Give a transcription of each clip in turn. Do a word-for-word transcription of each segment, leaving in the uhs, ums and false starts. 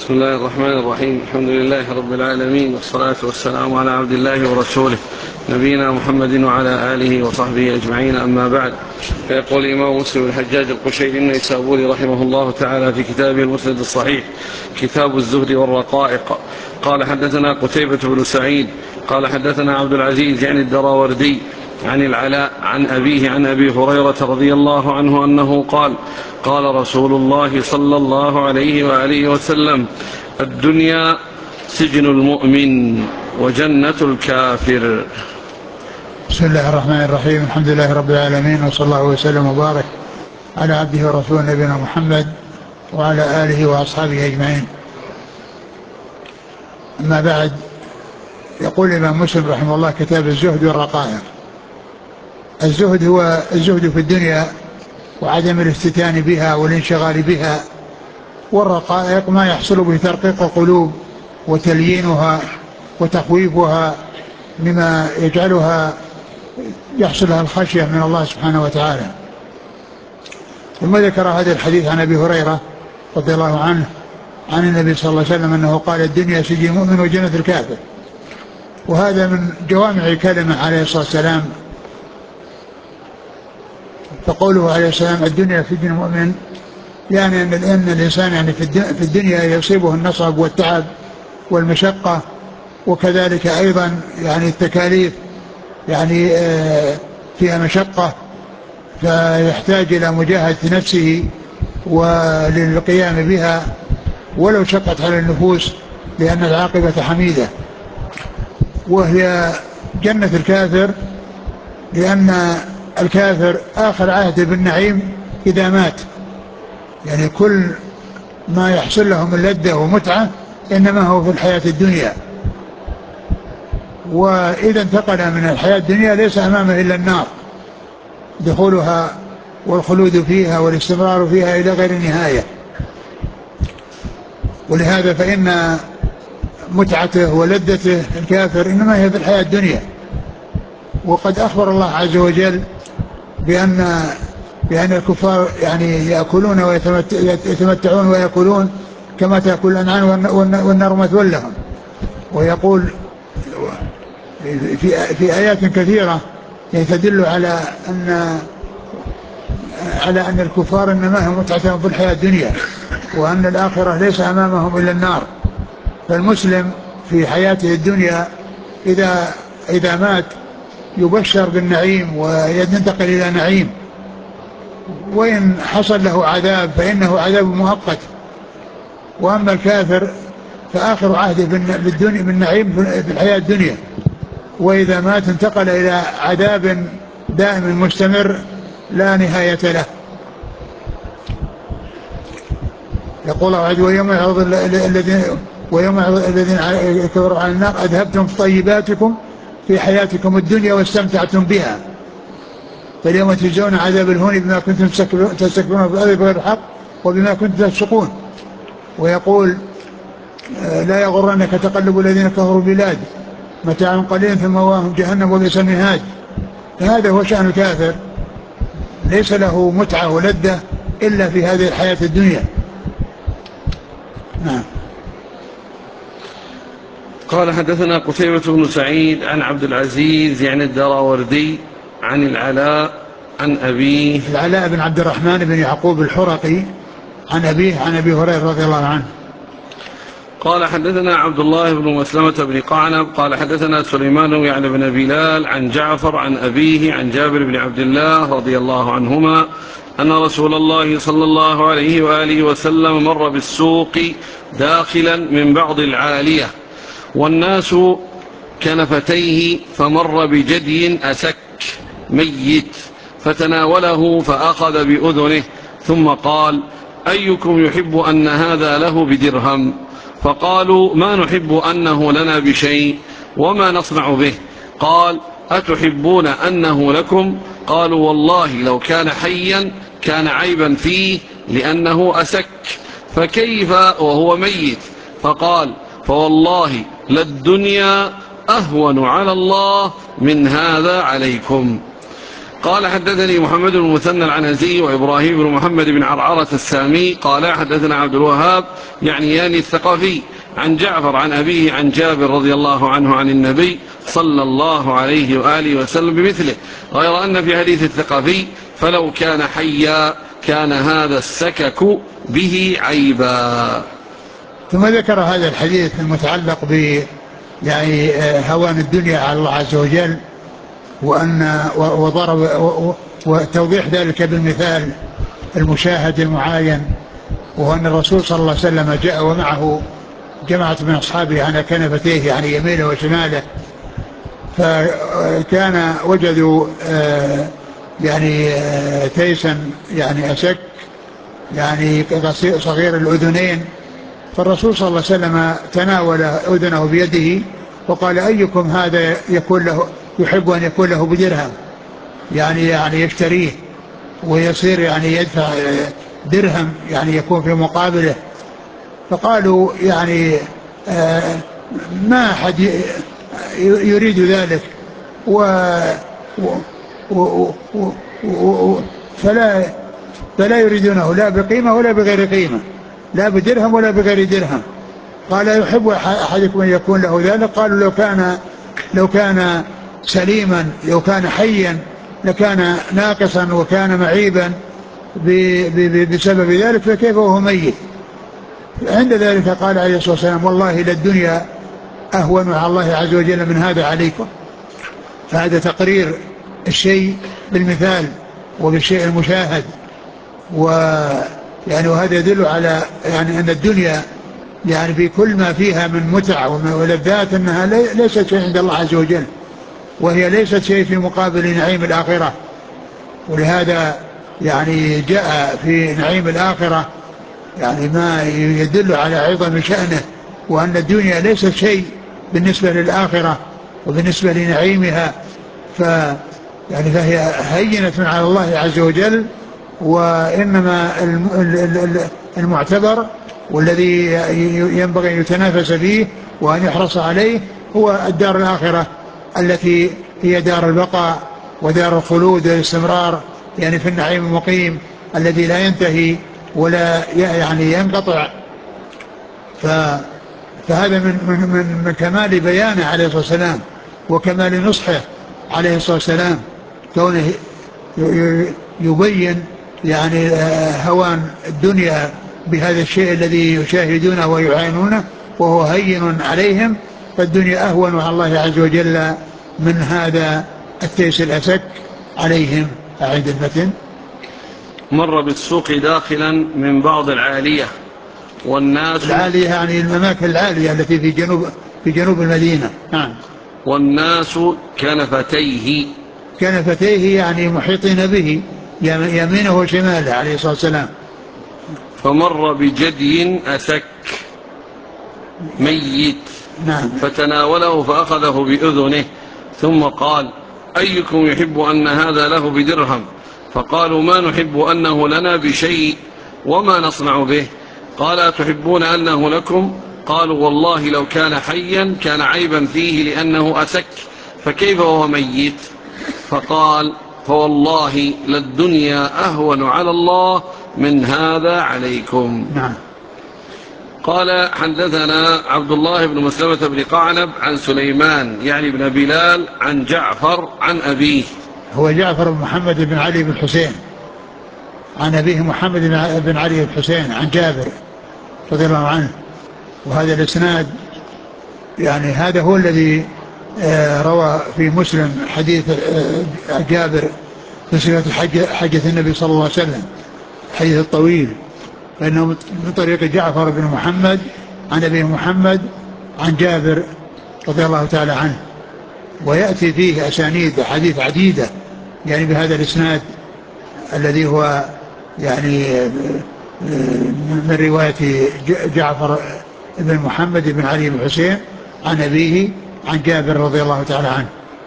بسم الله الرحمن الرحيم. الحمد لله رب العالمين، والصلاة والسلام على عبد الله ورسوله نبينا محمد وعلى آله وصحبه أجمعين، أما بعد. فيقول الإمام مسلم الحجاج القشيري النيسابوري رحمه الله تعالى في كتابه المسند الصحيح كتاب الزهد والرقائق قال: حدثنا قتيبة بن سعيد قال حدثنا عبد العزيز يعني الدراوردي عن العلاء عن أبيه عن أبي هريرة رضي الله عنه أنه قال: قال رسول الله صلى الله عليه وآله وسلم: الدنيا سجن المؤمن وجنة الكافر. بسم الله الرحمن الرحيم. الحمد لله رب العالمين، وصلى الله وسلم وبارك على عبده ورسوله نبينا محمد وعلى آله وأصحابه أجمعين. أما بعد، يقول الإمام مسلم رحمه الله: كتاب الزهد والرقائق. الزهد هو الزهد في الدنيا وعدم الافتتان بها والانشغال بها، والرقائق ما يحصل به ترقيق القلوب وتليينها وتخويفها مما يجعلها يحصل لها الخشية من الله سبحانه وتعالى. ثم ذكر هذا الحديث عن أبي هريرة رضي الله عنه عن النبي صلى الله عليه وسلم أنه قال: الدنيا سجن المؤمن وجنة الكافر. وهذا من جوامع الكلمة عليه الصلاة والسلام. فقوله عليه السلام: الدنيا سجن المؤمن، يعني أن الإنسان يعني في الدنيا يصيبه النصب والتعب والمشقة، وكذلك أيضا يعني التكاليف يعني فيها مشقة، فيحتاج إلى مجاهدة نفسه وللقيام بها ولو شقت على النفوس، لأن العاقبة حميدة. وهي جنة الكافر، لأن الكافر آخر عهد بالنعيم إذا مات، يعني كل ما يحصل له من لذة ومتعة إنما هو في الحياة الدنيا، وإذا انتقل من الحياة الدنيا ليس أمامه إلا النار، دخولها والخلود فيها والاستمرار فيها إلى غير نهاية. ولهذا فإن متعته ولذته الكافر إنما هي في الحياة الدنيا. وقد أخبر الله عز وجل بأن بأن الكفار يعني يأكلون ويتمتعون ويأكلون كما تأكل الأنعام والنار مثوى لهم. ويقول في في آيات كثيرة تدل على أن على أن الكفار إنما هم متعتهم في الحياة الدنيا، وأن الآخرة ليس أمامهم إلا النار. فالمسلم في حياته الدنيا إذا إذا مات يبشر بالنعيم وينتقل إلى نعيم، وإن حصل له عذاب فإنه عذاب مؤقت. وأما الكافر فآخر عهده بالدنيا بالنعيم في الحياة الدنيا، وإذا مات انتقل إلى عذاب دائم مستمر لا نهاية له. يقول الله عز وجل: ويوم يعرض الذين ويوم يعرض الذين كفروا على النار أذهبتم طيباتكم في حياتكم الدنيا واستمتعتم بها، فاليوم تجزون عذاب الهون بما كنتم تستكبرون في الأرض بغير الحق وبما كنتم تفسقون. ويقول: لا يغرنك تقلب الذين كفروا البلاد، متاع قليل ثم مأواهم جهنم وبئس المهاد. فهذا هو شأن الكافر، ليس له متعة ولذة إلا في هذه الحياة الدنيا. نعم. قال: حدثنا قتيبة بن سعيد عن عبد العزيز يعني الدراوردي عن العلاء عن أبيه العلاء بن عبد الرحمن بن يعقوب الحرقي عن أبيه عن أبي هريرة رضي الله عنه قال: حدثنا عبد الله بن مسلمة بن قعنب قال: حدثنا سليمان يعني بن بلال عن جعفر عن أبيه عن جابر بن عبد الله رضي الله عنهما أن رسول الله صلى الله عليه وآله وسلم مر بالسوق داخلا من بعض العالية والناس كنفتيه، فمر بجدي أسك ميت فتناوله فأخذ بأذنه ثم قال: أيكم يحب أن هذا له بدرهم؟ فقالوا: ما نحب أنه لنا بشيء، وما نصنع به؟ قال: أتحبون أنه لكم؟ قالوا: والله لو كان حيا كان عيبا فيه لأنه أسك، فكيف وهو ميت؟ فقال: فوالله للدنيا أهون على الله من هذا عليكم. قال حدثني محمد بن المثنى العنزي وإبراهيم بن محمد بن عرعرة السامي قال حدثنا عبد الوهاب يعنيان الثقفي عن جعفر عن أبيه عن جابر رضي الله عنه عن النبي صلى الله عليه وآله وسلم بمثله، غير أن في حديث الثقفي فلو كان حيا كان هذا السكك به عيبا. ثم ذكر هذا الحديث المتعلق ب يعني هوان الدنيا على الله عز وجل، وأن وضرب وتوضيح ذلك بالمثال المشاهد المعاين، وهو أن الرسول صلى الله عليه وسلم جاء ومعه جماعة من أصحابه على كنفتيه يعني يمينه وشماله، فكان وجدوا يعني تيسا يعني أشك يعني صغير الأذنين، فالرسول صلى الله عليه وسلم تناول أذنه بيده وقال أيكم هذا يكون له يحب أن يكون له بدرهم، يعني يعني يشتريه ويصير يعني يدفع درهم يعني يكون في مقابله. فقالوا يعني آه ما أحد يريد ذلك، و, و, و, و, و فلا فلا يريدونه لا بقيمة ولا بغير قيمة، لا بدرهم ولا بغير درهم. قال يحب أحدكم أن يكون له ذلك؟ قالوا لو كان لو كان سليما لو كان حيا لكان ناقصا وكان معيبا بسبب ذلك، فكيف وهو ميت؟ عند ذلك قال عليه الصلاة والسلام والله للدنيا أهون على الله عز وجل من هذا عليكم. فهذا تقرير الشيء بالمثال وبالشيء المشاهد، ويعني وهذا يدل على يعني أن الدنيا يعني في كل ما فيها من متع ولذات أنها ليست شيء عند الله عز وجل، وهي ليست شيء في مقابل نعيم الآخرة. ولهذا يعني جاء في نعيم الآخرة يعني ما يدل على عظم شأنه، وأن الدنيا ليست شيء بالنسبة للآخرة وبالنسبة لنعيمها، ف يعني فهي هينة على الله عز وجل. وإنما المعتبر والذي ينبغي أن يتنافس فيه وأن يحرص عليه هو الدار الآخرة التي هي دار البقاء ودار الخلود والاستمرار، يعني في النعيم المقيم الذي لا ينتهي ولا يعني ينقطع. فهذا من, من, من كمال بيانه عليه الصلاة والسلام وكمال نصحه عليه الصلاة والسلام، كونه يبين يعني هوان الدنيا بهذا الشيء الذي يشاهدونه ويعاينونه وهو هين عليهم، فالدنيا أهون على الله عز وجل من هذا التيس الأسك عليهم. أعيد المتن. مر بالسوق داخلا من بعض العالية والناس العالية يعني المماكن العالية التي في جنوب في جنوب المدينة. نعم. والناس كنفتيه كنفتيه يعني محيطين به يمينه وشماله عليه الصلاة والسلام. فمر بجدي أسك ميت نعم. فتناوله فأخذه بأذنه ثم قال أيكم يحب أن هذا له بدرهم؟ فقالوا ما نحب أنه لنا بشيء وما نصنع به. قال تحبون أنه لكم؟ قالوا والله لو كان حيا كان عيبا فيه لأنه أسك، فكيف وهو ميت؟ فقال فوالله للدنيا أهون على الله من هذا عليكم. نعم. قال حدثنا عبد الله بن مسلمة بن قعنب عن سليمان يعني بن بلال عن جعفر عن أبيه، هو جعفر بن محمد بن علي بن حسين، عن أبيه محمد بن علي بن حسين عن جابر رضي الله عنه. وهذا الإسناد يعني هذا هو الذي روى في مسلم حديث جابر في صفة حجة النبي صلى الله عليه وسلم، الحديث الطويل، فإنه من طريق جعفر بن محمد عن أبيه محمد عن جابر رضي الله تعالى عنه. ويأتي فيه أسانيد حديث عديدة يعني بهذا الإسناد الذي هو يعني من رواية جعفر بن محمد بن علي بن حسين عن أبيه عن جابر رضي الله تعالى عنه.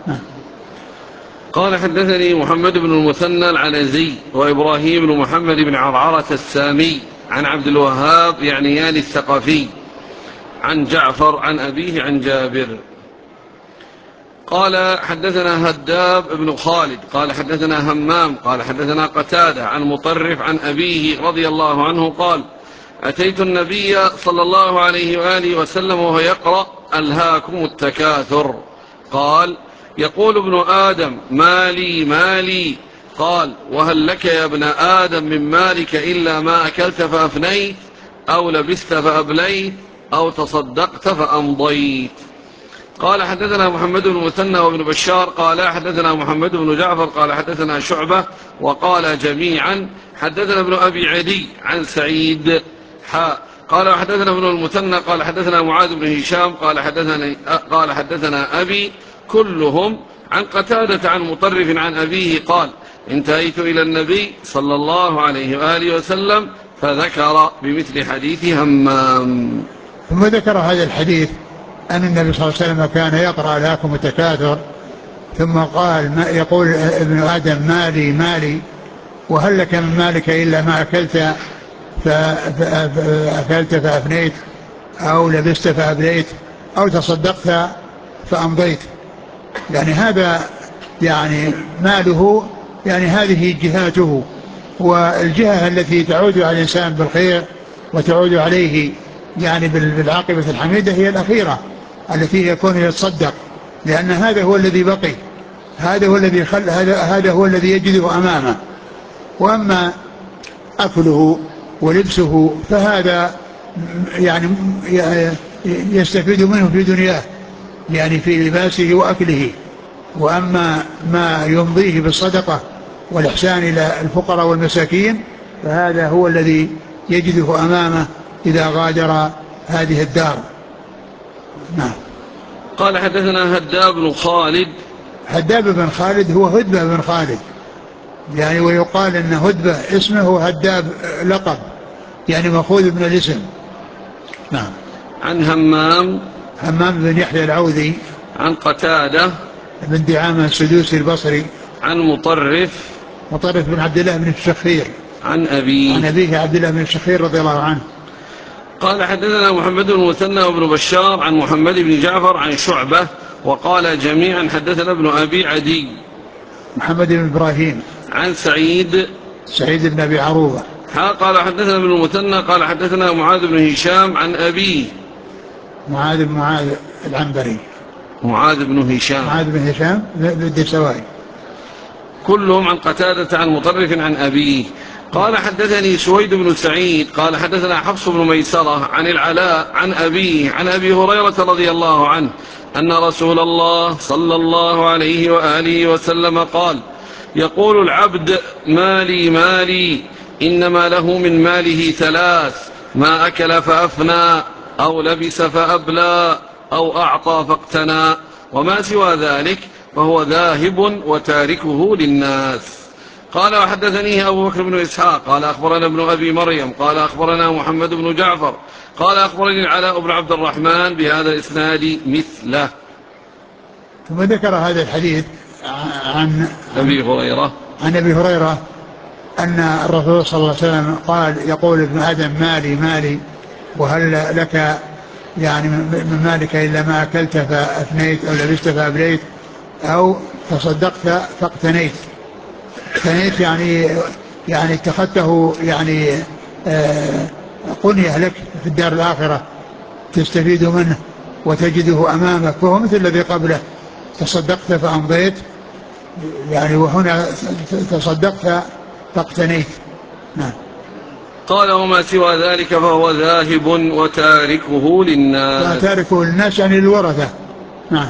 قال حدثني محمد بن المثنى العنزي وإبراهيم بن محمد بن عرعرة السامي عن عبد الوهاب يعنيان الثقفي عن جعفر عن أبيه عن جابر. قال حدثنا هداب بن خالد قال حدثنا همام قال حدثنا قتادة عن مطرف عن أبيه رضي الله عنه قال أتيت النبي صلى الله عليه وآله وسلم وهو يقرأ ألهاكم التكاثر. قال يقول ابن آدم مالي مالي. قال وهل لك يا ابن آدم من مالك إلا ما أكلت فأفنيت أو لبست فأبليت أو تصدقت فأمضيت. قال حدثنا محمد بن المثنى وابن بشار قال حدثنا محمد بن جعفر قال حدثنا شعبة وقال جميعا حدثنا ابن أبي عدي عن سعيد حاء قال حدثنا ابن المثنى قال حدثنا معاذ بن هشام قال حدثنا قال حدثنا أبي كلهم عن قتادة عن مطرف عن أبيه قال انتهيت إلى النبي صلى الله عليه وآله وسلم فذكر بمثل حديث همام. ثم ذكر هذا الحديث أن النبي صلى الله عليه وسلم كان يقرأ ألهاكم التكاثر ثم قال ما يقول ابن آدم مالي مالي وهل لك من مالك إلا ما أكلت فأكلت فأفنيت أو لبست فأبليت أو تصدقت فأمضيت. يعني هذا يعني ماله يعني هذه جهاته، والجهة التي تعود على الإنسان بالخير وتعود عليه يعني بالعاقبة الحميدة هي الأخيرة التي يكون يتصدق، لأن هذا هو الذي بقي، هذا هو الذي خل هذا هذا هو الذي يجده أمامه. وأما أكله ولبسه فهذا يعني يستفيد منه في دنياه يعني في لباسه وأكله، وأما ما يمضيه بالصدقة والإحسان إلى الفقراء والمساكين فهذا هو الذي يجده أمامه إذا غادر هذه الدار. نعم. قال حدثنا هداب بن خالد. هداب بن خالد هو هدبة بن خالد يعني، ويقال أن هدبة اسمه هداب لقب يعني مأخوذ من الاسم. نعم. عن همام همام بن يحيى العوذي عن قتادة بن دعامة السدوسي البصري عن مطرف مطرف بن عبد الله بن الشخير عن أبيه عن أبيه عبد الله بن الشخير رضي الله عنه. قال حدثنا محمد بن المثنى وابن بشار عن محمد بن جعفر عن شعبة وقال جميعا حدثنا ابن أبي عدي محمد بن إبراهيم عن سعيد سعيد بن أبي عروبة. قال حدثنا ابن المثنى قال حدثنا معاذ بن هشام عن أبيه معاذ بن معاذ العنبري معاذ بن هشام معاذ بن هشام الدستوائي كلهم عن قتادة عن مطرف عن أبيه. قال حدثني سويد بن سعيد قال حدثنا حفص بن ميسرة عن العلاء عن أبيه عن أبي هريرة رضي الله عنه أن رسول الله صلى الله عليه وآله وسلم قال يقول العبد مالي مالي إنما له من ماله ثلاث ما أكل فأفنى أو لبس فأبلى أو أعطى فاقتنى وما سوى ذلك فهو ذاهب وتاركه للناس. قال وحدثنيه أبو بكر بن إسحاق قال أخبرنا ابن أبي مريم قال أخبرنا محمد بن جعفر قال أخبرني العلاء بن عبد الرحمن بهذا الإسناد مثله. ثم ذكر هذا الحديث عن أبي هريرة عن أبي هريرة أن الرسول صلى الله عليه وسلم قال يقول ابن آدم مالي مالي وهل لك يعني من مالك إلا ما أكلت فأفنيت أو لبست فأبليت أو تصدقت فاقتنيت. اقتنيت يعني يعني اتخذته يعني آه قنية لك في الدار الآخرة تستفيد منه وتجده أمامك، وهو مثل الذي قبله تصدقت فأمضيت يعني، وهنا تصدقت فاقتنيت. نعم. قال وما سوى ذلك فهو ذاهب وتاركه للناس. وتاركه للناس يعني للورثة. نعم.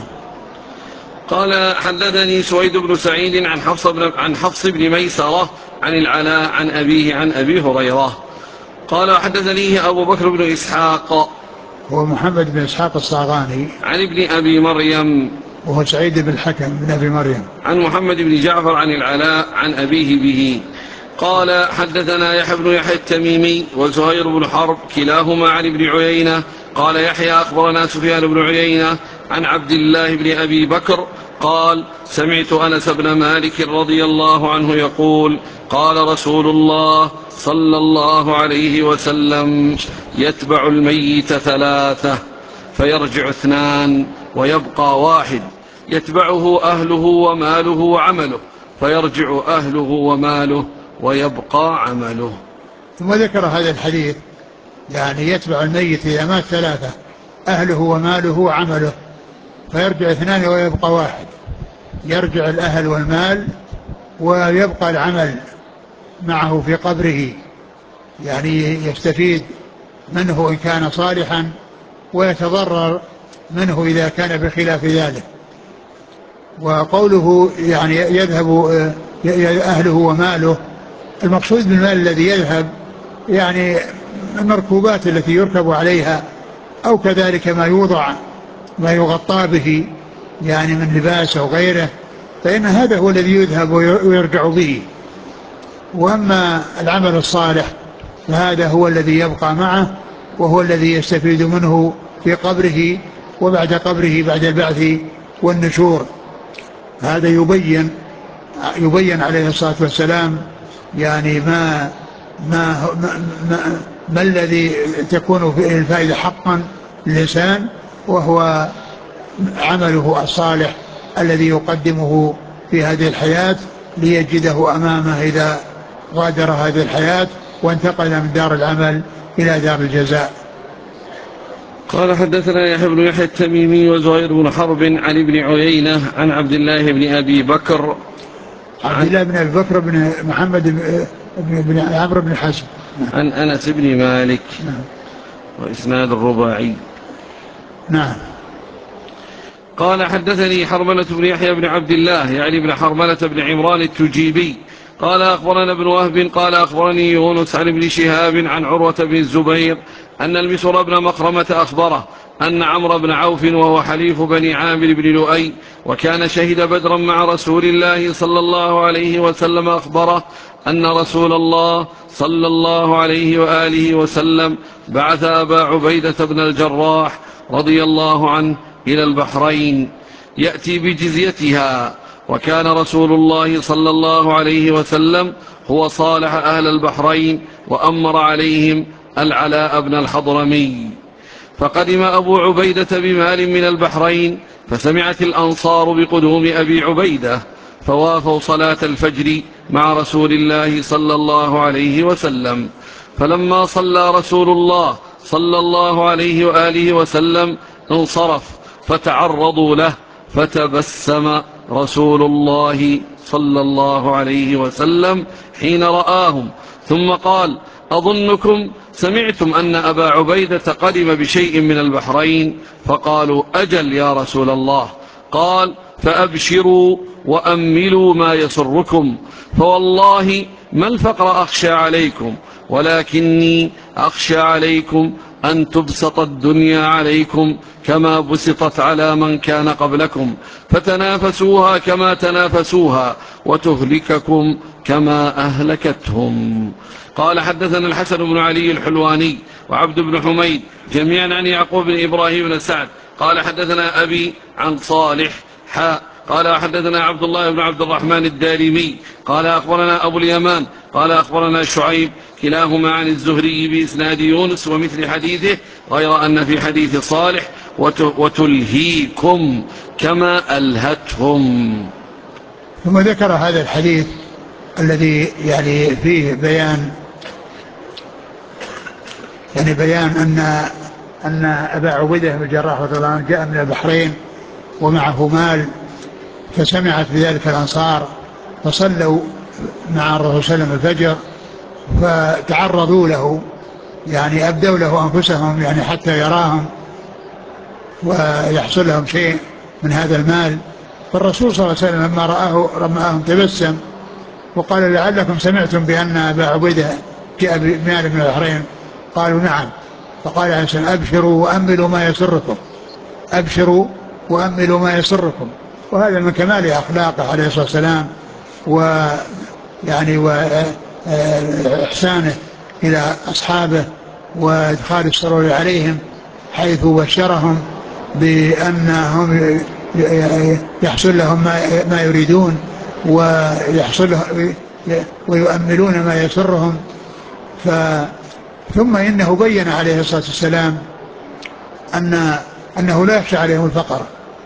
قال حدثني سويد بن سعيد عن حفص بن عن حفص بن ميسرة عن العلاء عن أبيه عن أبي هريرة قال حدثني أبو بكر بن إسحاق هو محمد بن إسحاق الصاغاني عن ابن أبي مريم وهو سعيد بن الحكم بن أبي مريم عن محمد بن جعفر عن العلاء عن أبيه به قال حدثنا يحيى بن يحيى التميمي وزهير بن حرب كلاهما عن ابن عيينة قال يحيى أخبرنا سفيان بن عيينة عن عبد الله بن أبي بكر قال سمعت أنس بن مالك رضي الله عنه يقول قال رسول الله صلى الله عليه وسلم يتبع الميت ثلاثة فيرجع اثنان ويبقى واحد يتبعه أهله وماله وعمله، فيرجع أهله وماله ويبقى عمله. ثم ذكر هذا الحديث يعني يتبع الميت إذا مات ثلاثة: أهله وماله وعمله، فيرجع اثنان ويبقى واحد. يرجع الأهل والمال ويبقى العمل معه في قبره، يعني يستفيد منه إن كان صالحا ويتضرر منه إذا كان بخلاف ذلك. وقوله يعني يذهب أهله وماله، المقصود بالمال الذي يذهب يعني المركوبات التي يركب عليها، أو كذلك ما يوضع ما يغطى به يعني من لباس أو غيره، فإن هذا هو الذي يذهب ويرجع به. وأما العمل الصالح فهذا هو الذي يبقى معه، وهو الذي يستفيد منه في قبره وبعد قبره بعد البعث والنشور. هذا يبين يبين عليه الصلاة والسلام يعني ما ما ما, ما, ما الذي تكون فيه الفائدة حقا للإنسان، وهو عمله الصالح الذي يقدمه في هذه الحياة ليجده أمامه إذا غادر هذه الحياة وانتقل من دار العمل إلى دار الجزاء. قال حدثنا يحيى بن يحيى التميمي وزهير بن حرب عن ابن عيينة عن عبد الله بن أبي بكر عبد الله بن أبي بكر بن محمد بن, بن عمرو بن حزم عن أنس بن مالك. نعم. وإسناد الرباعي. نعم. قال حدثني حرملة بن يحيى بن عبد الله يعني بن حرملة بن عمران التجيبي قال أخبرنا ابن وهب قال أخبرني يونس عن ابن شهاب عن عروة بن الزبير أن المسور بن مخرمة أخبره أن عمرو بن عوف وهو حليف بني عامر بن لؤي وكان شهد بدرا مع رسول الله صلى الله عليه وسلم أخبره أن رسول الله صلى الله عليه وآله وسلم بعث أبا عبيدة بن الجراح رضي الله عنه إلى البحرين يأتي بجزيتها، وكان رسول الله صلى الله عليه وسلم هو صالح أهل البحرين وأمر عليهم العلاء بن الحضرمي. فقدم أبو عبيدة بمال من البحرين، فسمعت الأنصار بقدوم أبي عبيدة فوافوا صلاة الفجر مع رسول الله صلى الله عليه وسلم. فلما صلى رسول الله صلى الله عليه وآله وسلم انصرف فتعرضوا له، فتبسم رسول الله صلى الله عليه وسلم حين رآهم ثم قال: أظنكم سمعتم أن أبا عبيدة قدم بشيء من البحرين؟ فقالوا: أجل يا رسول الله. قال: فأبشروا وأملوا ما يسركم، فوالله ما الفقر أخشى عليكم، ولكني أخشى عليكم أن تبسط الدنيا عليكم كما بسطت على من كان قبلكم، فتنافسوها كما تنافسوها، وتهلككم كما أهلكتهم. قال حدثنا الحسن بن علي الحلواني وعبد بن حميد جميعا عن يعقوب بن إبراهيم بن سعد قال حدثنا أبي عن صالح حاء قال حدثنا عبد الله بن عبد الرحمن الدارمي قال أخبرنا أبو اليمان قال أخبرنا شعيب كلاهما عن الزهري بإسناد يونس ومثل حديثه، غير أن في حديث صالح وتلهيكم كما ألهتهم. ثم ذكر هذا الحديث الذي يعني فيه بيان يعني بيان أن أن أبا عبيدة بن الجراح رضي الله عنه جاء من البحرين ومعه مال، فسمعت بذلك الأنصار فصلوا مع الرسول صلى الله عليه وسلم الفجر، فتعرضوا له يعني أبدوا له أنفسهم يعني حتى يراهم ويحصل لهم شيء من هذا المال. فالرسول صلى الله عليه وسلم لما رآه رآهم تبسم وقال: لعلكم سمعتم بأن أبا عبيدة جاء بمال من البحرين؟ قالوا: نعم. فقال عليه السلام: أبشروا وأملوا ما يسركم، أبشروا وأملوا ما يسركم. وهذا من كمال أخلاقه عليه الصلاة والسلام ويعني وإحسانه إلى أصحابه وإدخال السرور عليهم، حيث بشرهم بأنهم يحصل لهم ما يريدون ويحصل ويؤملون ما يسرهم. ف ثم إنه بين عليه الصلاة والسلام أن أنه لا يخشى عليهم الفقر،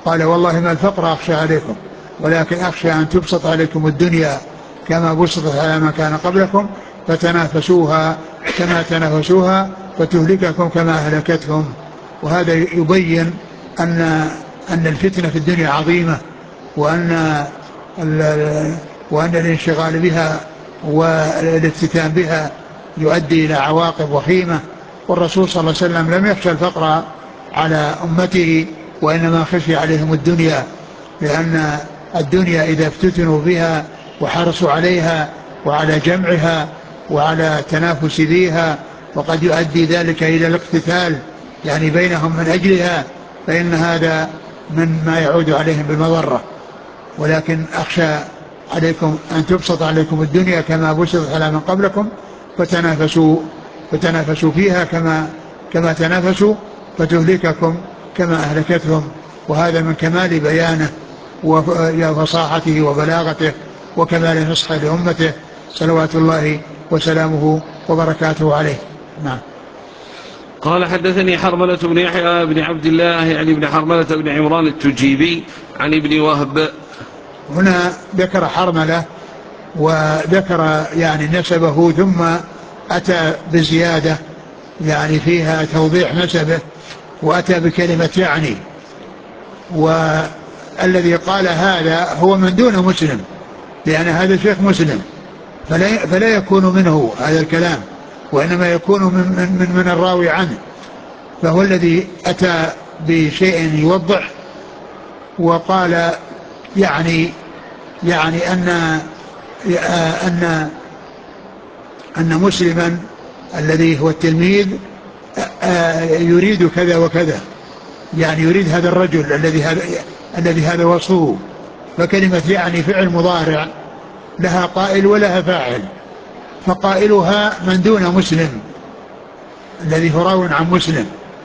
قال والله ما الفقر أخشى عليكم ولكن أخشى أن تبسط عليكم الدنيا كما بسطت على ما كان قبلكم فتنافسوها كما تنافسوها فتهلككم كما أهلكتهم. وهذا يبين أن أن الفتنة في الدنيا عظيمة، وأن وأن الانشغال بها والافتتان بها يؤدي إلى عواقب وخيمة. والرسول صلى الله عليه وسلم لم يخشى الفقر على أمته وإنما خشي عليهم الدنيا، لأن الدنيا إذا افتتنوا بها وحرصوا عليها وعلى جمعها وعلى تنافس فيها وقد يؤدي ذلك إلى الاقتتال يعني بينهم من أجلها، فإن هذا من ما يعود عليهم بالمضرة. ولكن أخشى عليكم أن تبسط عليكم الدنيا كما بسطت على من قبلكم فتنافسوا فتنافسوا فيها كما كما تنافسوا فتهلككم كما أهلكتهم. وهذا من كمال بيانه وفصاحته وبلاغته وكمال نصحه لأمته صلوات الله وسلامه وبركاته عليه. نعم. قال حدثني حرملة بن يحيى بن عبد الله يعني بن حرملة بن عمران التجيبي عن ابن وهب. هنا ذكر حرملة وذكر يعني نسبه ثم أتى بزيادة يعني فيها توضيح نسبه وأتى بكلمة يعني، والذي قال هذا هو من دون مسلم لأن هذا شيخ مسلم فلا, فلا يكون منه هذا الكلام وإنما يكون من, من, من الراوي عنه، فهو الذي أتى بشيء يوضح وقال يعني يعني أن أن أن مسلما الذي هو التلميذ يريد كذا وكذا، يعني يريد هذا الرجل الذي هذا الذي هذا وصفه. فكلمة يعني فعل مضارع لها قائل ولها فاعل، فقائلها من دون مسلم الذي هو راو عن مسلم،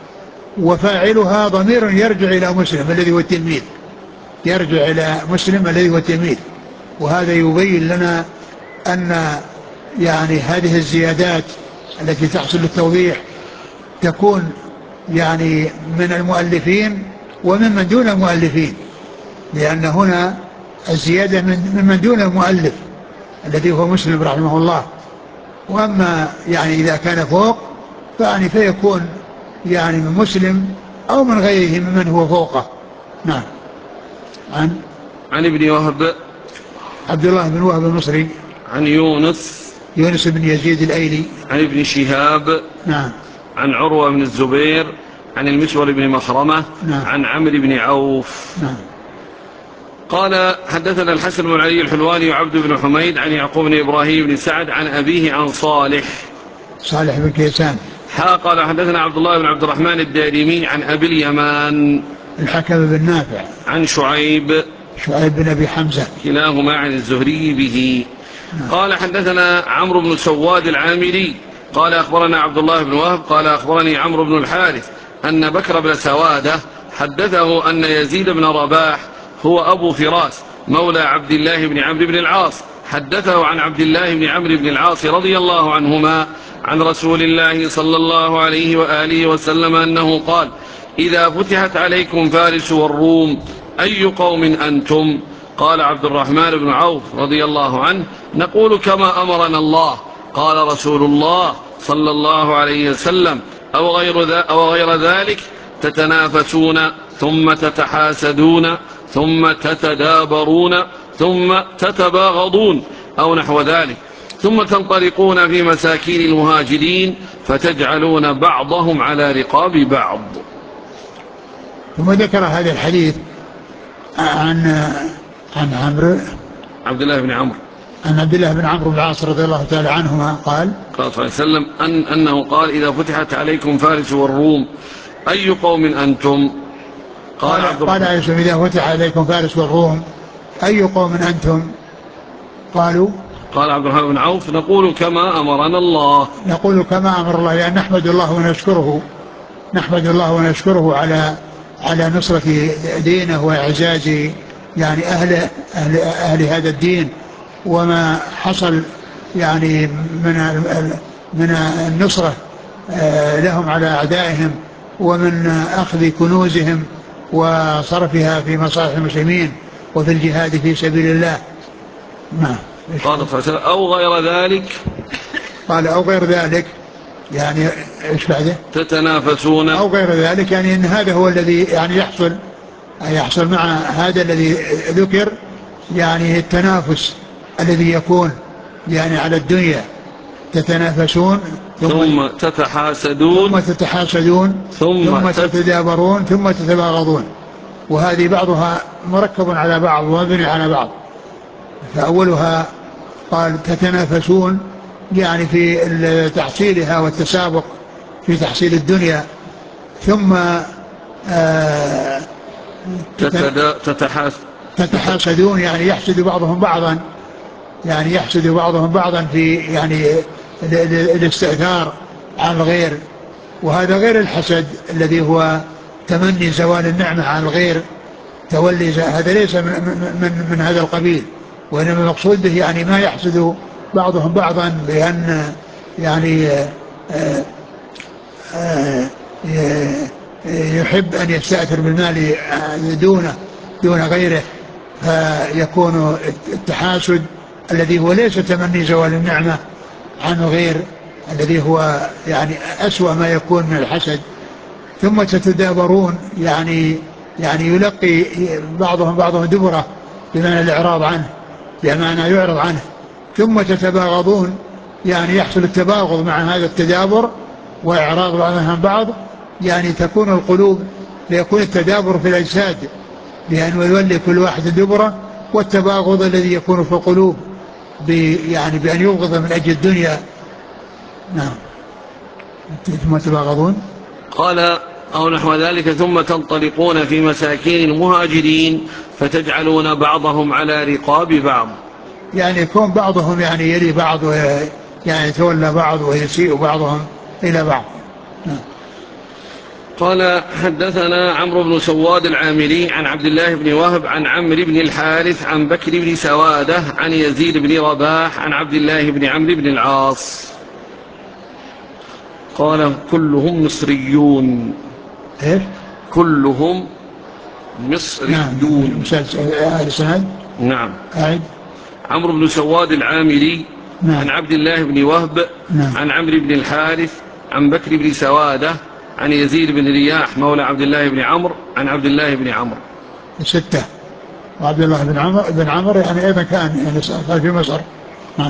وفاعلها ضمير يرجع إلى مسلم الذي هو التلميذ، يرجع إلى مسلم الذي هو التلميذ. وهذا يبين لنا أن يعني هذه الزيادات التي تحصل للتوضيح تكون يعني من المؤلفين ومن من دون المؤلفين، لأن هنا الزيادة من من دون المؤلف الذي هو مسلم رحمه الله. وأما يعني إذا كان فوق فيعني فيكون يعني من مسلم أو من غيره ممن هو فوقه. نعم. عن عن ابن وهب عبد الله بن وهب المصري عن يونس يونس بن يزيد الأيلي عن ابن شهاب نعم عن عروة بن الزبير عن المسور بن مخرمة نعم عن عمرو بن عوف. نعم. قال حدثنا الحسن بن علي الحلواني وعبد بن حميد عن يعقوب بن إبراهيم بن سعد عن أبيه عن صالح صالح بن كيسان. حا قال حدثنا عبد الله بن عبد الرحمن الدارمي عن أبي اليمان الحكم بن نافع عن شعيب شعيب بن أبي حمزة كلاهما عن الزهري به. نعم. قال حدثنا عمرو بن سواد العامري قال أخبرنا عبد الله بن وهب قال أخبرني عمرو بن الحارث أن بكر بن سوادة حدثه أن يزيد بن رباح هو أبو فراس مولى عبد الله بن عمرو بن العاص حدثه عن عبد الله بن عمرو بن العاص رضي الله عنهما عن رسول الله صلى الله عليه وآله وسلم أنه قال: إذا فتحت عليكم فارس والروم أي قوم أنتم؟ قال عبد الرحمن بن عوف رضي الله عنه: نقول كما أمرنا الله. قال رسول الله صلى الله عليه وسلم: أو غير, أو غير ذلك تتنافسون ثم تتحاسدون ثم تتدابرون ثم تتباغضون أو نحو ذلك، ثم تنطلقون في مساكين المهاجرين فتجعلون بعضهم على رقاب بعض. ثم ذكر هذا الحديث عن عن عمرو عبد الله بن عمرو عن عبد الله بن عمرو بن العاص رضي الله تعالى عنهما قال قال صلى الله عليه وسلم أن أنه قال: إذا فتحت عليكم فارس والروم أي قوم أنتم؟ قال قال إذا فتح عليكم فارس والروم أي قوم أنتم؟ قالوا قال عبد الرحمن بن عوف: نقول كما أمرنا الله. نقول كما أمر الله، يعني نحمد الله ونشكره نحمد الله ونشكره على على نصرة دينه وإعزاز يعني أهل, أهل, أهل هذا الدين، وما حصل يعني من من النصرة لهم على أعدائهم، ومن أخذ كنوزهم وصرفها في مصالح المسلمين وفي الجهاد في سبيل الله. نعم. قال أو غير ذلك. قال أو غير ذلك يعني إيش بعده؟ تتنافسون. أو غير ذلك يعني إن هذا هو الذي يعني يحصل يحصل مع هذا الذي ذكر، يعني التنافس الذي يكون يعني على الدنيا. تتنافسون ثم, ثم تتحاسدون ثم تتحاسدون ثم, ثم تتدابرون ثم تتباغضون. وهذه بعضها مركب على بعض ومبني على بعض. فأولها قال تتنافسون يعني في تحصيلها والتسابق في تحصيل الدنيا. ثم آه تتحاسدون يعني يحسد بعضهم بعضا، يعني يحسد بعضهم بعضا في يعني الاستئثار عن الغير. وهذا غير الحسد الذي هو تمني زوال النعمة عن الغير، تولي هذا ليس من, من, من هذا القبيل. وإنما المقصود به يعني ما يحسد بعضهم بعضا بأن يعني آآ آآ يحب أن يستأثر بالمال دونه دون غيره، فيكون التحاسد الذي هو ليس تمني زوال النعمة عن الغير الذي هو يعني أسوأ ما يكون من الحسد. ثم تتدابرون يعني يعني يلقي بعضهم بعضهم دبره بمعنى الإعراض عنه، بمعنى يعرض عنه. ثم تتباغضون يعني يحصل التباغض مع هذا التدابر وإعراض بعضهم عن بعض، يعني تكون القلوب ليكون التدابر في الأجساد بأن يولي كل واحد دبره، والتباغض الذي يكون في القلوب يعني بأن يبغض من أجل الدنيا. نعم. ثم تباغضون قال أو نحو ذلك. ثم تنطلقون في مساكين المهاجرين فتجعلون بعضهم على رقاب بعض، يعني يكون بعضهم يعني يلي بعض يعني يتولى بعض ويسيء بعضهم إلى بعض. قال حدثنا عمرو بن سواد العامري عن عبد الله بن وهب عن عمرو بن الحارث عن بكر بن سوادة عن يزيد بن رباح عن عبد الله بن عمرو بن العاص قال كلهم مصريون. إيه؟ كلهم مصريون. نعم. نعم. أعد. عمرو بن سواد العامري. نعم. عن عبد الله بن وهب. نعم. عن عمرو بن الحارث عن بكر بن سوادة عن يزيد بن رياح مولى عبد الله بن عمرو عن عبد الله بن عمرو. ستة. وعبد الله بن عمرو بن عمرو يعني أيضا كان يعني في مصر. نعم.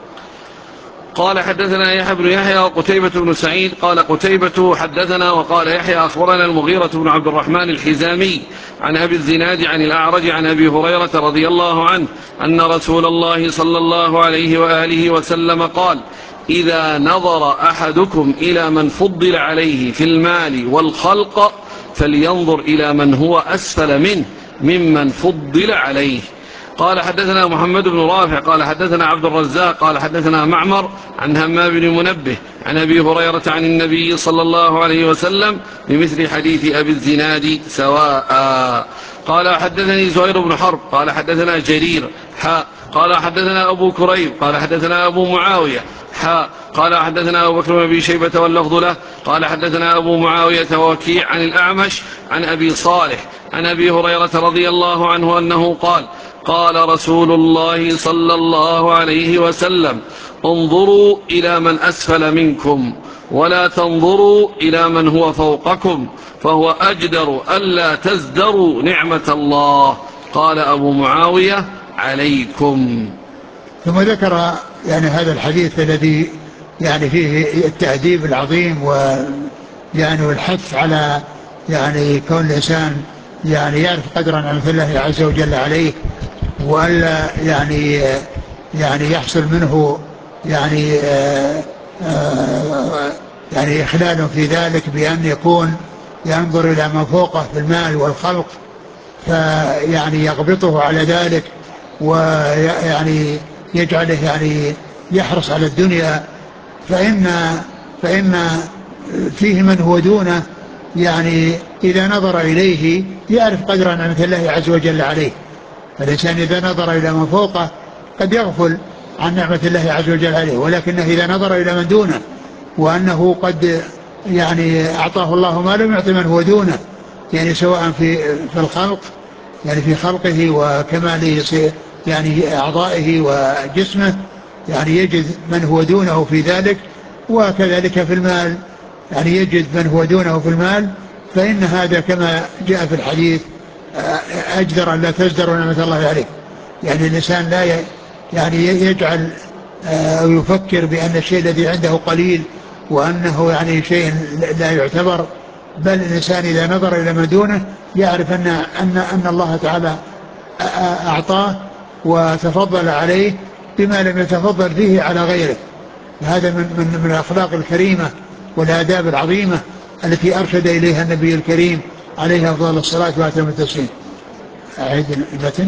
قال حدثنا يحيى بن يحيى وقتيبة بن سعيد قال قتيبة حدثنا وقال يحيى أخبرنا المغيرة بن عبد الرحمن الحزامي عن أبي الزناد عن الأعرج عن أبي هريرة رضي الله عنه أن رسول الله صلى الله عليه وآله وسلم قال إذا نظر أحدكم إلى من فضل عليه في المال والخلق فلينظر إلى من هو أسفل منه ممن فضل عليه. قال حدثنا محمد بن رافع قال حدثنا عبد الرزاق قال حدثنا معمر عن همام بن منبه عن أبي هريرة عن النبي صلى الله عليه وسلم بمثل حديث أبي الزناد سواء. قال حدثني زهير بن حرب قال حدثنا جرير حاء قال حدثنا أبو كريب قال حدثنا أبو معاوية حاء قال حدثنا أبو بكر بن أبي شيبة واللفظ له قال حدثنا أبو معاوية ووكيع عن الأعمش عن أبي صالح عن أبي هريرة رضي الله عنه أنه قال قال رسول الله صلى الله عليه وسلم انظروا إلى من أسفل منكم ولا تنظروا إلى من هو فوقكم فهو أجدر ألا تزدروا نعمة الله. قال أبو معاوية عليكم. ثم ذكر يعني هذا الحديث الذي يعني فيه التأديب العظيم ويعني والحث على يعني كون الإنسان يعني يعرف قدر نعمة الله عز وجل عليه، وألا يعني يعني يحصل منه يعني آآ آآ يعني إخلال في ذلك بأن يكون ينظر إلى ما فوقه في المال والخلق فيعني يغبطه على ذلك ويعني يجعله يعني يحرص على الدنيا، فإن فإن فيه من هو دونه يعني إذا نظر إليه يعرف قدر نعمة الله عز وجل عليه. فالإنسان إذا نظر إلى من فوقه قد يغفل عن نعمة الله عز وجل عليه، ولكنه إذا نظر إلى من دونه وأنه قد يعني أعطاه الله ما لم يعطي من هو دونه يعني سواء في في الخلق، يعني في خلقه وكمال يعني أعضائه وجسمه، يعني يجد من هو دونه في ذلك، وكذلك في المال يعني يجد من هو دونه في المال. فإن هذا كما جاء في الحديث أجدر أن لا تزدروا نعمة الله عليك. يعني الإنسان لا يعني يجعل أو يفكر بأن الشيء الذي عنده قليل وأنه يعني شيء لا يعتبر، بل الإنسان إذا نظر إلى ما دونه يعرف أن, أن, أن الله تعالى أعطاه وتفضل عليه بما لم يتفضل فيه على غيره. هذا من, من, من الأخلاق الكريمة والآداب العظيمة التي أرشد إليها النبي الكريم عليه أفضل الصلاة وأتم التسليم. أعيد المتن.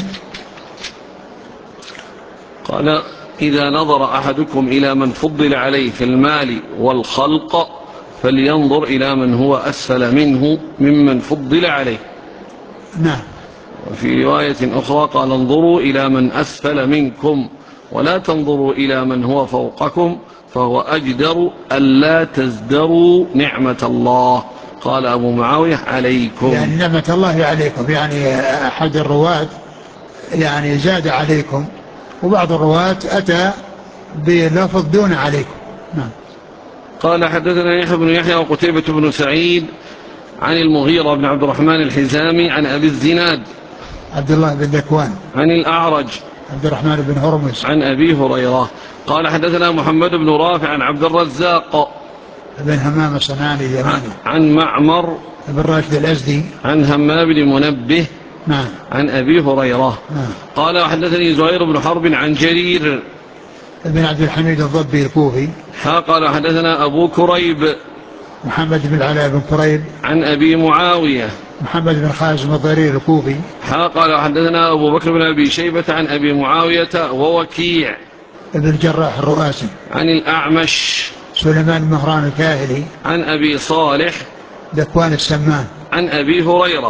قال: إذا نظر أحدكم إلى من فضل عليه في المال والخلق فلينظر إلى من هو أسفل منه ممن فضل عليه. نعم. وفي رواية أخرى قال: انظروا إلى من أسفل منكم ولا تنظروا إلى من هو فوقكم فهو أجدر ألا تزدروا نعمة الله. قال أبو معاوية: عليكم. يعني نعمة الله عليكم، يعني أحد الرواة يعني زاد عليكم، وبعض الرواة أتى بلفظ دون عليكم. نعم. قال: حدثنا يحيى بن يحيى وقتيبة بن سعيد عن المغيرة بن عبد الرحمن الحزامي عن أبي الزناد عبد الله بن ذكوان عن الأعرج عبد الرحمن بن هرمز عن أبي هريرة قال: حدثنا محمد بن رافع عن عبد الرزاق بن همام الصنعاني اليماني عن معمر بن راشد الأزدي عن همام بن منبه نعم عن أبي هريرة نعم. قال: حدثني زهير بن حرب عن جرير بن عبد الحميد الضبي الكوفي. قال: حدثنا أبو كريب محمد بن العلاء بن كريب عن أبي معاوية محمد بن خازم الضرير الكوفي. قال: حدثنا أبو بكر بن أبي شيبة عن أبي معاوية ووكيع ابن الجراح الرؤاسي عن الأعمش سليمان مهران الكاهلي عن أبي صالح ذكوان السمان عن أبي هريرة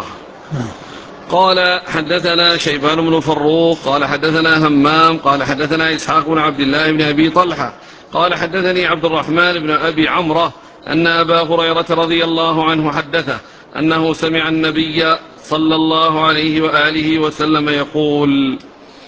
قال: حدثنا شيبان بن فروخ قال: حدثنا همام قال: حدثنا إسحاق بن عبد الله بن أبي طلحة قال: حدثني عبد الرحمن بن أبي عمرة أن أبا هريرة رضي الله عنه حدثه أنه سمع النبي صلى الله عليه وآله وسلم يقول: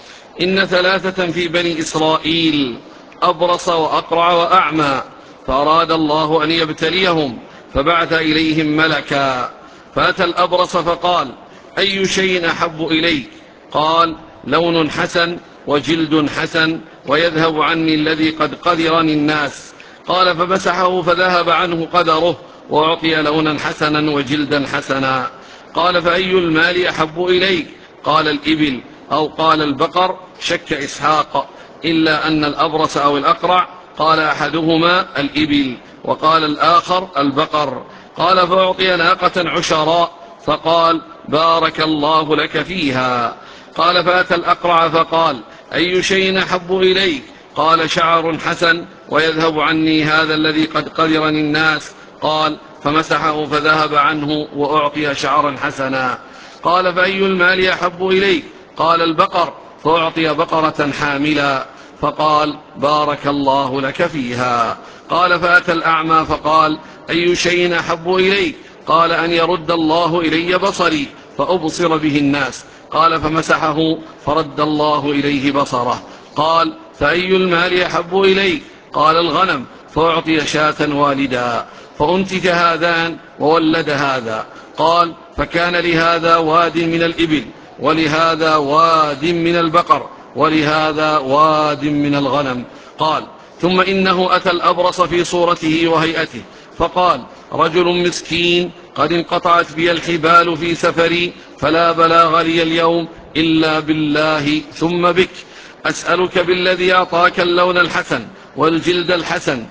إن ثلاثة في بني إسرائيل أبرص وأقرع وأعمى، فأراد الله أن يبتليهم فبعث إليهم ملكا، فأتى الأبرص فقال: أي شيء أحب إليك؟ قال: لون حسن وجلد حسن ويذهب عني الذي قد قدرني الناس. قال: فمسحه فذهب عنه قدره وأعطي لونا حسنا وجلدا حسنا. قال: فأي المال أحب إليك؟ قال: الإبل أو قال البقر، شك إسحاق، إلا أن الأبرص أو الأقرع قال أحدهما الإبل وقال الآخر البقر. قال: فأعطي ناقة عشراء فقال: بارك الله لك فيها. قال: فأتى الأقرع فقال: أي شيء أحب إليك؟ قال: شعر حسن ويذهب عني هذا الذي قد قدرني الناس. قال: فمسحه فذهب عنه وأعطي شعرا حسنا. قال: فأي المال أحب إليك؟ قال: البقر، فأعطي بقرة حاملا فقال: بارك الله لك فيها. قال: فأتى الأعمى فقال: أي شيء أحب إليك؟ قال: أن يرد الله إلي بصري فأبصر به الناس. قال: فمسحه فرد الله إليه بصره. قال: فأي المال أحب إليك؟ قال: الغنم، فأعطي شاة والدا فأنتج هذان وولد هذا. قال: فكان لهذا واد من الإبل ولهذا واد من البقر ولهذا واد من الغنم. قال: ثم إنه أتى الأبرص في صورته وهيئته فقال: رجل مسكين قد انقطعت بي الحبال في سفري فلا بلاغ لي اليوم إلا بالله ثم بك، أسألك بالذي أعطاك اللون الحسن والجلد الحسن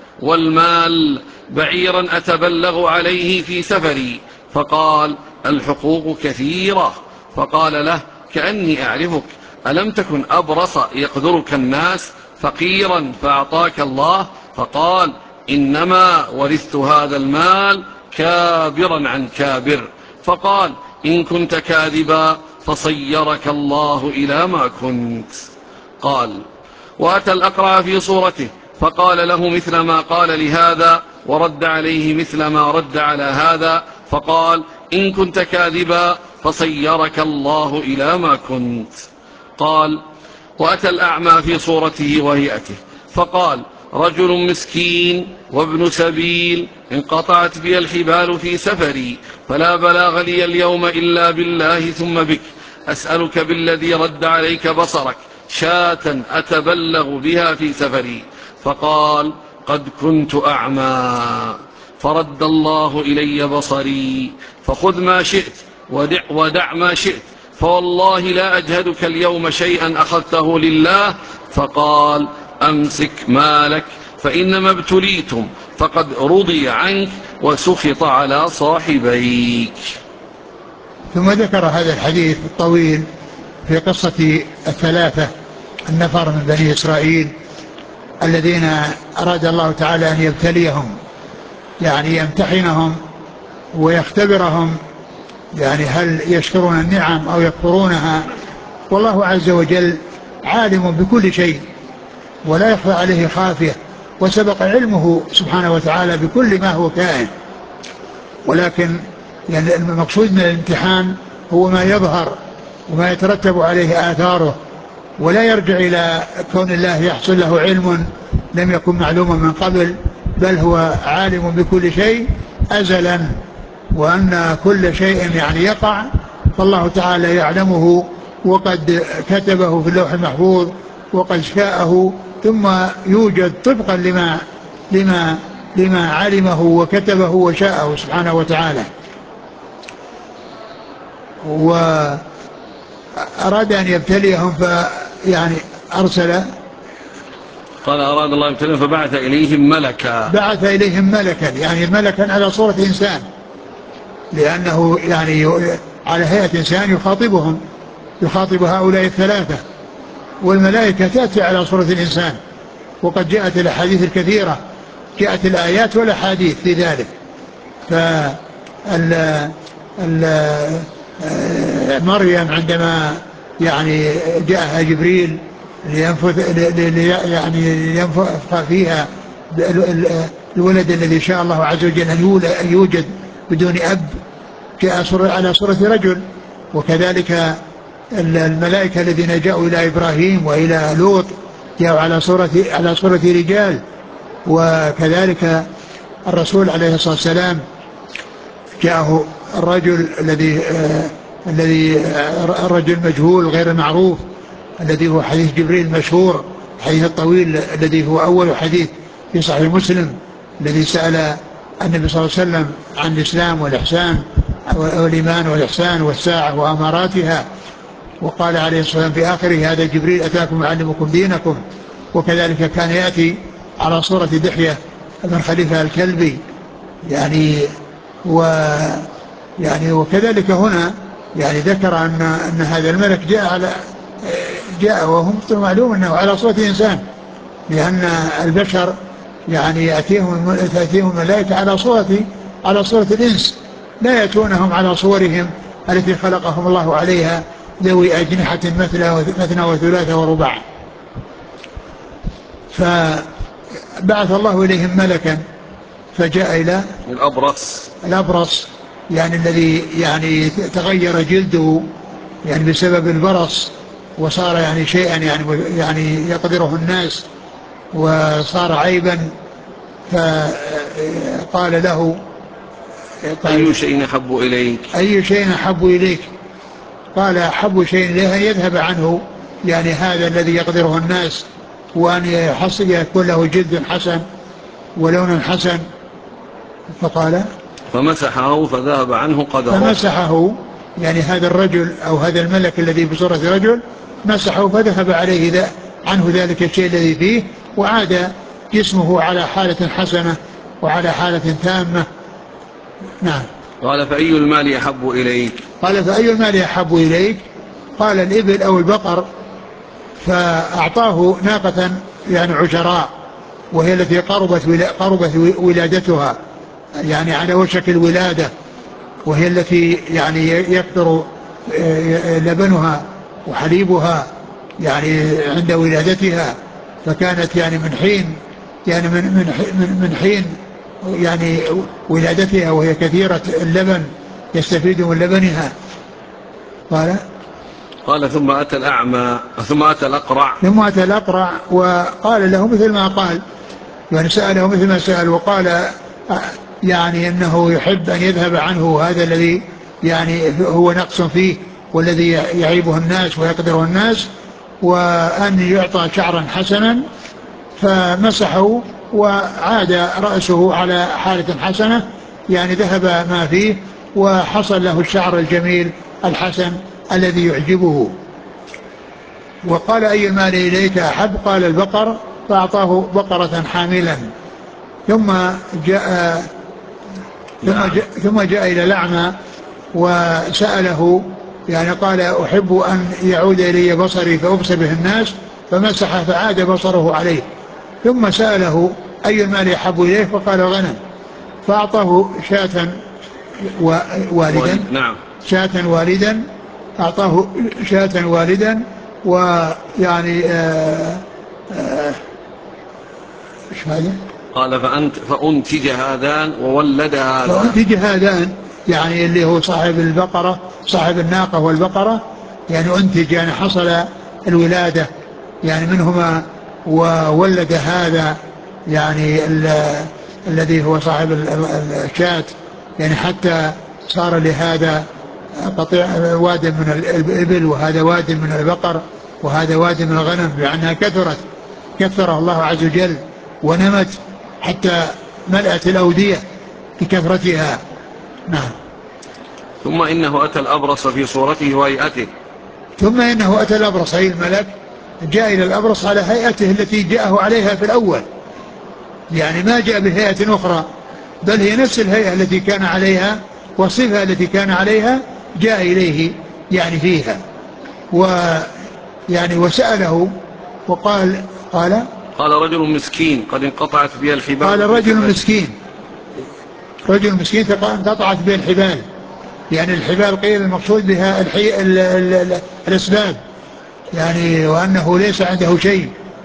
والمال بعيرا أتبلغ عليه في سفري. فقال: الحقوق كثيرة. فقال له: كأني أعرفك، ألم تكن أبرص يقدرك الناس فقيرا فأعطاك الله؟ فقال: إنما ورثت هذا المال كابرا عن كابر. فقال: إن كنت كاذبا فصيرك الله إلى ما كنت. قال: وأتى الأقرع في صورته فقال له مثل ما قال لهذا ورد عليه مثل ما رد على هذا. فقال: إن كنت كاذبا فصيرك الله إلى ما كنت. قال: وأتى الأعمى في صورته وهيئته فقال: رجل مسكين وابن سبيل انقطعت بي الحبال في سفري، فلا بلاغ لي اليوم إلا بالله ثم بك، أسألك بالذي رد عليك بصرك شاة أتبلغ بها في سفري. فقال: قد كنت أعمى فرد الله إلي بصري، فخذ ما شئت ودع, ودع ما شئت، فوالله لا أجهدك اليوم شيئا أخذته لله. فقال: أمسك مالك فإنما ابتليتم، فقد رضي عنك وسخط على صاحبيك. ثم ذكر هذا الحديث الطويل في قصة الثلاثة النفر من بني إسرائيل الذين أراد الله تعالى أن يبتليهم، يعني يمتحنهم ويختبرهم، يعني هل يشكرون النعم أو يكفرونها. والله عز وجل عالم بكل شيء ولا يخفى عليه خافية، وسبق علمه سبحانه وتعالى بكل ما هو كائن، ولكن يعني المقصود من الامتحان هو ما يظهر وما يترتب عليه آثاره، ولا يرجع إلى كون الله يحصل له علم لم يكن معلوما من قبل، بل هو عالم بكل شيء أزلا، وأن كل شيء يعني يقع فالله تعالى يعلمه وقد كتبه في اللوح المحفوظ وقد شاءه، ثم يوجد طبقا لما لما لما علمه وكتبه وشاءه سبحانه وتعالى. وأراد أن يبتليهم فيعني أرسل، قال: أراد الله يبتليهم فبعث إليهم ملكا بعث إليهم ملكا، يعني ملكا على صورة إنسان، لأنه يعني على هيئة إنسان يخاطبهم، يخاطب هؤلاء الثلاثة، والملائكة تأتي على صورة الإنسان، وقد جاءت الأحاديث الكثيرة، جاءت الآيات والأحاديث في ذلك. فال مريم عندما يعني جاءها جبريل لينفث يعني ينفخ فيها الولد الذي شاء الله عز وجل أن يوجد بدون أب، جاء على صورة رجل. وكذلك الملائكة الذين جاءوا إلى إبراهيم وإلى لوط جاءوا على صورة على صورة رجال. وكذلك الرسول عليه الصلاة والسلام جاءه الرجل الذي آه الذي آه الرجل المجهول غير المعروف الذي هو حديث جبريل المشهور، الحديث الطويل الذي هو أول حديث في صحيح مسلم، الذي سأل النبي صلى الله عليه وسلم عن الإسلام والإحسان والإيمان والإحسان والساعة وأماراتها، وقال عليه الصلاة والسلام في آخره: هذا جبريل أتاكم يعلمكم دينكم. وكذلك كان يأتي على صورة دحية بن خليفة الكلبي، يعني و يعني وكذلك هنا يعني ذكر أن أن هذا الملك جاء على جاء وهم معلوم أنه على صورة إنسان، لأن البشر يعني يأتيهم تأتيهم الملائكة على صورة على صورة الإنس، لا يأتونهم على صورهم التي خلقهم الله عليها ذوي أجنحة مثنى وثلاثة ورباع. فبعث الله إليهم ملكا فجاء إلى الأبرص الأبرص يعني الذي يعني تغير جلده يعني بسبب البرص، وصار يعني شيئا يعني يعني يقدره الناس، وصار عيبا. فقال له: أي شيء أحب إليك؟ أي شيء أحب إليك؟ قال: أحب شيء إليه أن يذهب عنه يعني هذا الذي يقدره الناس، وأن يحصل يكون له جلد حسن ولون حسن. فقال: فمسحه فذهب عنه قدره. فمسحه يعني هذا الرجل أو هذا الملك الذي بصورة رجل مسحه فذهب عليه عنه ذلك الشيء الذي فيه، وعاد جسمه على حالة حسنة وعلى حالة تامة. نعم. قال: فأي المال أحب إليك؟ قال: فأي المال أحب إليك؟ قال: الإبل أو البقر. فأعطاه ناقة يعني عشراء، وهي التي قربت قربت ولادتها يعني على وشك الولادة، وهي التي يعني يكثر لبنها وحليبها يعني عند ولادتها. فكانت يعني من حين يعني من من من حين يعني ولادتها وهي كثيرة اللبن يستفيد من لبنها. قال قال ثم أتى الأعمى ثم أتى الأقرع ثم أتى الأقرع وقال له مثل ما قال، يعني سأله مثل ما سأل، وقال يعني أنه يحب أن يذهب عنه هذا الذي يعني هو نقص فيه والذي يعيبه الناس ويقدره الناس، وأن يعطى شعرا حسنا. فمسحه وعاد رأسه على حالة حسنة، يعني ذهب ما فيه وحصل له الشعر الجميل الحسن الذي يعجبه. وقال أي المال إليك أحب؟ قال البقر، فأعطاه بقرة حاملا. ثم جاء ثم جاء, ثم جاء إلى الأعمى وسأله، يعني قال أحب أن يعود إلي بصري فأبصر به الناس، فمسح فعاد بصره عليه. ثم سأله أي المال أحب إليه؟ فقال الغنم، فأعطاه شاة والدا نعم شاة والدا أعطاه شاة والدا ويعني آه آه إيش هذا؟ قال فأنت فأنتج هذان وولد هذا. فأنتج هذان يعني اللي هو صاحب البقرة صاحب الناقة والبقرة، يعني أنتج يعني حصل الولادة يعني منهما، وولد هذا يعني الذي هو صاحب الشاة، يعني حتى صار لهذا قطيع واد من الإبل وهذا واد من البقر وهذا واد من الغنم، لأنها كثرت كثر الله عز وجل ونمت حتى ملأت الأودية بكثرتها. نعم. ثم إنه أتى الأبرص في صورته وهيئته ثم إنه أتى الأبرص، أي الملك جاء إلى الأبرص على هيئته التي جاءه عليها في الأول، يعني ما جاء بهيئة أخرى، بل هي نفس الهيئة التي كان عليها والصفة التي كان عليها جاء إليه يعني فيها. ويعني وسأله وقال قال قال رجل مسكين قد انقطعت بي الحبال. قال رجل مسكين رجل مسكين انقطعت به الحبال، يعني الحبال قيل المقصود بها الحي... ال... ال... ال... الأسباب، يعني وأنه ليس عنده شيء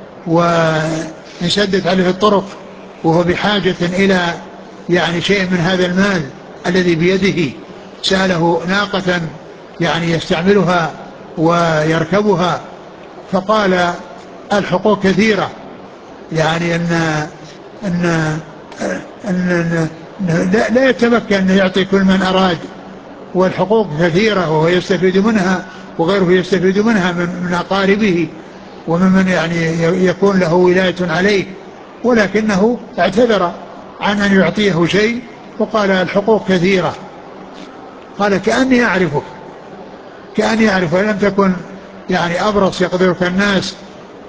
وانسدت عليه الطرق وهو بحاجة إلى يعني شيء من هذا المال الذي بيده. سأله ناقة يعني يستعملها ويركبها، فقال الحقوق كثيرة، يعني أن أن أن, أن لا, لا يتمكن أن يعطي كل من أراد، والحقوق كثيرة وهو يستفيد منها وغيره يستفيد منها من أقاربه وممن يعني يكون له ولاية عليه، ولكنه اعتذر عن أن يعطيه شيء وقال الحقوق كثيرة. قال كأني أعرفك كأني أعرفك لم تكن يعني أبرص يقدرك الناس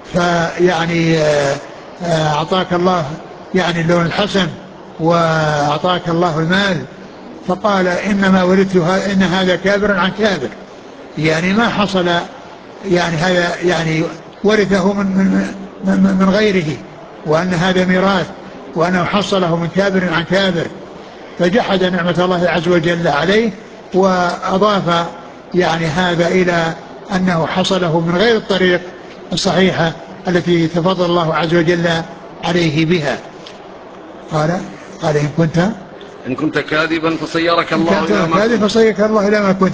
فيعني أعطاك الله يعني اللون الحسن وأعطاك الله المال. فقال إنما ورثتها إن هذا كابر عن كابر، يعني ما حصل يعني هذا يعني ورثه من, من, من غيره، وأن هذا ميراث وأنه حصله من كابر عن كابر. فجحد نعمة الله عز وجل عليه وأضاف يعني هذا إلى أنه حصله من غير الطريق الصحيحة التي تفضل الله عز وجل عليه بها. قال قال إن كنت إن كنت كاذبا فصيرك الله إلى ما كنت فصيرك الله إلى ما كنت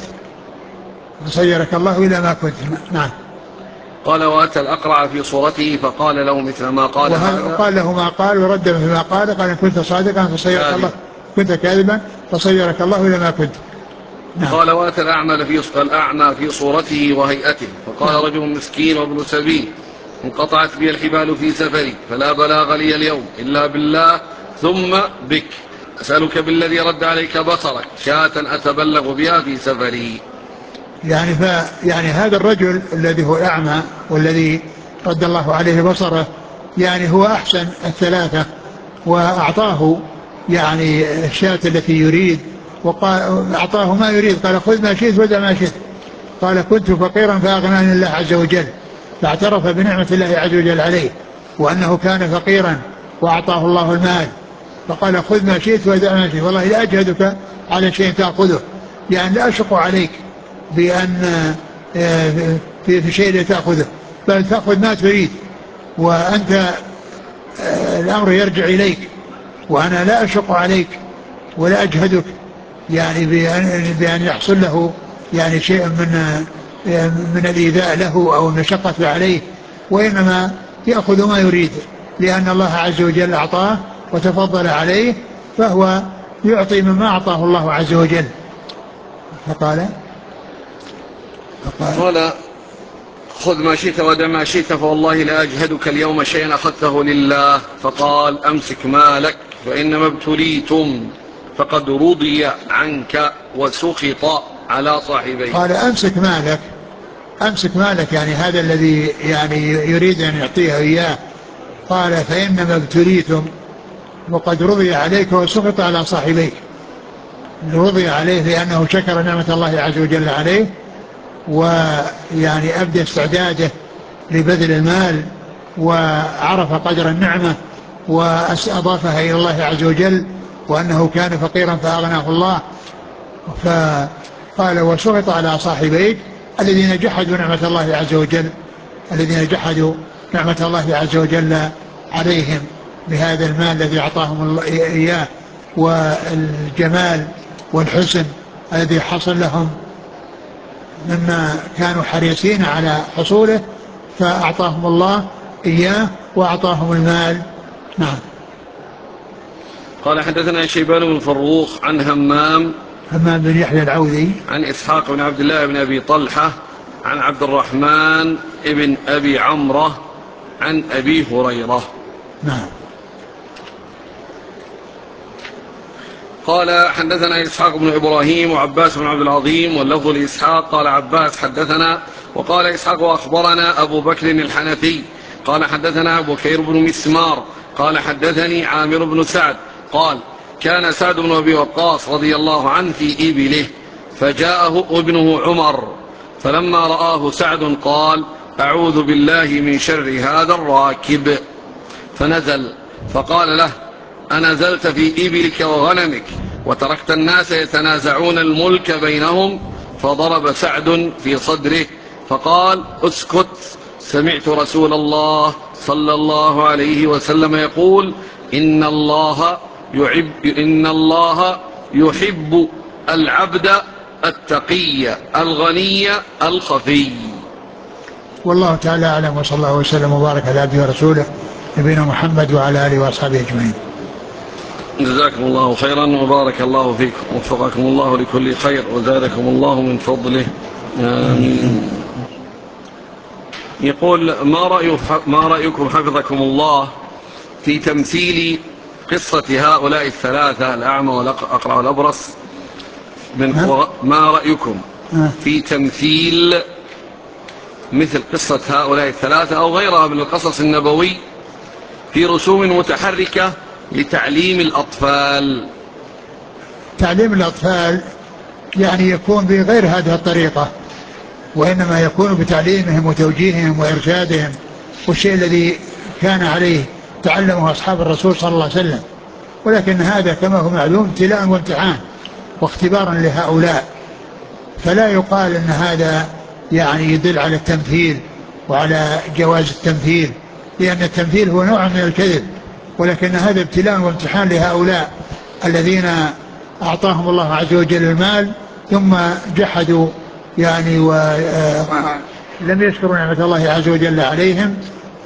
فصيرك الله إلى ما كنت. نعم. قال وأتى الأقرع في صورته فقال له مثل ما قال هذا، قال له ما قال ورد مثل ما قال. قال إن كنت صادقا فصيرك الله كنت كاذبا فصيرك الله إلى ما كنت. نعم. قال وأتى الأعمى في الأعمى في صورته وهيئته فقال نعم. رجل مسكين وابن سبيل انقطعت بي الحبال في سفري فلا بلاغ لي اليوم إلا بالله ثم بك، أسألك بالذي رد عليك بصرك شاة أتبلغ بها في سفري. يعني ف يعني هذا الرجل الذي هو أعمى والذي رد الله عليه بصره يعني هو أحسن الثلاثة، وأعطاه يعني الشاة التي يريد وقال أعطاه ما يريد. قال خذ ما شئت ودع ما شئت. قال كنت فقيرا فأغناني الله عز وجل، فاعترف بنعمة الله عز وجل عليه وأنه كان فقيرا وأعطاه الله المال. فقال خذ ما شئت ودع ما شئت، والله لا أجهدك على شيء تأخذه، يعني لا أشق عليك بأن في, في شيء لا تأخذه، بل تأخذ ما تريد، وأنت الأمر يرجع إليك وأنا لا أشق عليك ولا أجهدك يعني بأن, بأن يحصل له يعني شيء من من الإيذاء له أو المشقة عليه، وإنما يأخذ ما يريد، لأن الله عز وجل أعطاه وتفضل عليه، فهو يعطي مما أعطاه الله عز وجل. فقال فقال قال خذ ما شئت ودع ما شئت فوالله لا أجهدك اليوم شيئا أخذته لله. فقال أمسك مالك فإنما ابتليتم فقد رضي عنك وسخط على صاحبيه. قال أمسك مالك، أمسك مالك يعني هذا الذي يعني يريد أن يعطيه إياه. قال فإنما ابتليتم وقد رضي عليك وسخط على صاحبيك. رضي عليه لأنه شكر نعمة الله عز وجل عليه، ويعني أبدى استعداده لبذل المال وعرف قدر النعمة وأضافها إلى الله عز وجل، وأنه كان فقيرا فأغناه الله. فقال وسخط على صاحبيك الذين جحدوا نعمة الله عز وجل، الذين جحدوا نعمة الله عز وجل عليهم بهذا المال الذي أعطاهم إياه والجمال والحسن الذي حصل لهم مما كانوا حريصين على حصوله، فأعطاهم الله إياه وأعطاهم المال. نعم. قال حدثنا شيبان بن فروخ عن همام همام بن يحيى العوذي عن إسحاق بن عبد الله بن أبي طلحة عن عبد الرحمن بن أبي عمرة عن أبي هريرة. نعم. قال حدثنا إسحاق بن إبراهيم وعباس بن عبد العظيم واللفظ لإسحاق. قال عباس حدثنا وقال إسحاق وأخبرنا أبو بكر الحنفي قال حدثنا أبو بكير بن مسمار قال حدثني عامر بن سعد قال كان سعد بن أبي وقاص رضي الله عنه في إبله فجاءه ابنه عمر فلما رآه سعد قال أعوذ بالله من شر هذا الراكب، فنزل فقال له أنزلت في إبلك وغنمك وتركت الناس يتنازعون الملك بينهم؟ فضرب سعد في صدره فقال اسكت، سمعت رسول الله صلى الله عليه وسلم يقول إن الله يحب, إن الله يحب العبد التقي الغني الخفي. والله تعالى أعلم، وصلى الله وسلم وبارك على عبده ورسوله نبينا محمد وعلى آله وأصحابه أجمعين. جزاكم الله خيرا وبارك الله فيكم ووفقكم الله لكل خير وزادكم الله من فضله، آمين. يقول ما, رأي ما رأيكم حفظكم الله في تمثيل قصة هؤلاء الثلاثة الأعمى والأقرع والأبرص من ما رأيكم في تمثيل مثل قصة هؤلاء الثلاثة أو غيرها من القصص النبوي في رسوم متحركة لتعليم الأطفال؟ تعليم الأطفال يعني يكون بغير هذه الطريقة، وإنما يكون بتعليمهم وتوجيههم وإرشادهم، والشيء الذي كان عليه تعلمه أصحاب الرسول صلى الله عليه وسلم. ولكن هذا كما هو معلوم ابتلاء وامتحان واختبارا لهؤلاء، فلا يقال أن هذا يعني يدل على التمثيل وعلى جواز التمثيل، لأن التمثيل هو نوع من الكذب، ولكن هذا ابتلاء وامتحان لهؤلاء الذين أعطاهم الله عز وجل المال ثم جحدوا يعني ولم يشكروا نعمة الله عز وجل عليهم،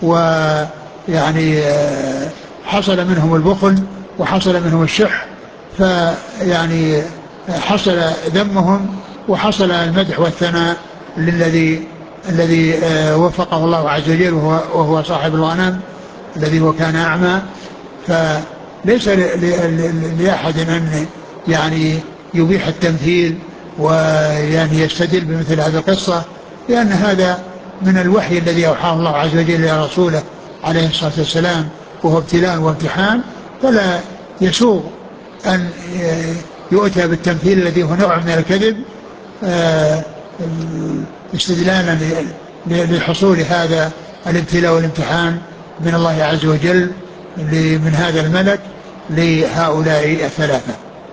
ويعني حصل منهم البخل وحصل منهم الشح، فيعني حصل ذمهم وحصل المدح والثناء للذي الذي وفقه الله عز وجل وهو, وهو صاحب الغنم الذي هو كان أعمى. فليس لأحد أن يعني يبيح التمثيل ويعني يستدل بمثل هذه القصة، لأن هذا من الوحي الذي أوحاه الله عز وجل إلى رسوله عليه الصلاة والسلام، وهو ابتلاء وامتحان، فلا يسوغ أن يؤتى بالتمثيل الذي هو نوع من الكذب استدلالا لحصول هذا الابتلاء والامتحان من الله عز وجل من هذا الملك لهؤلاء الثلاثة.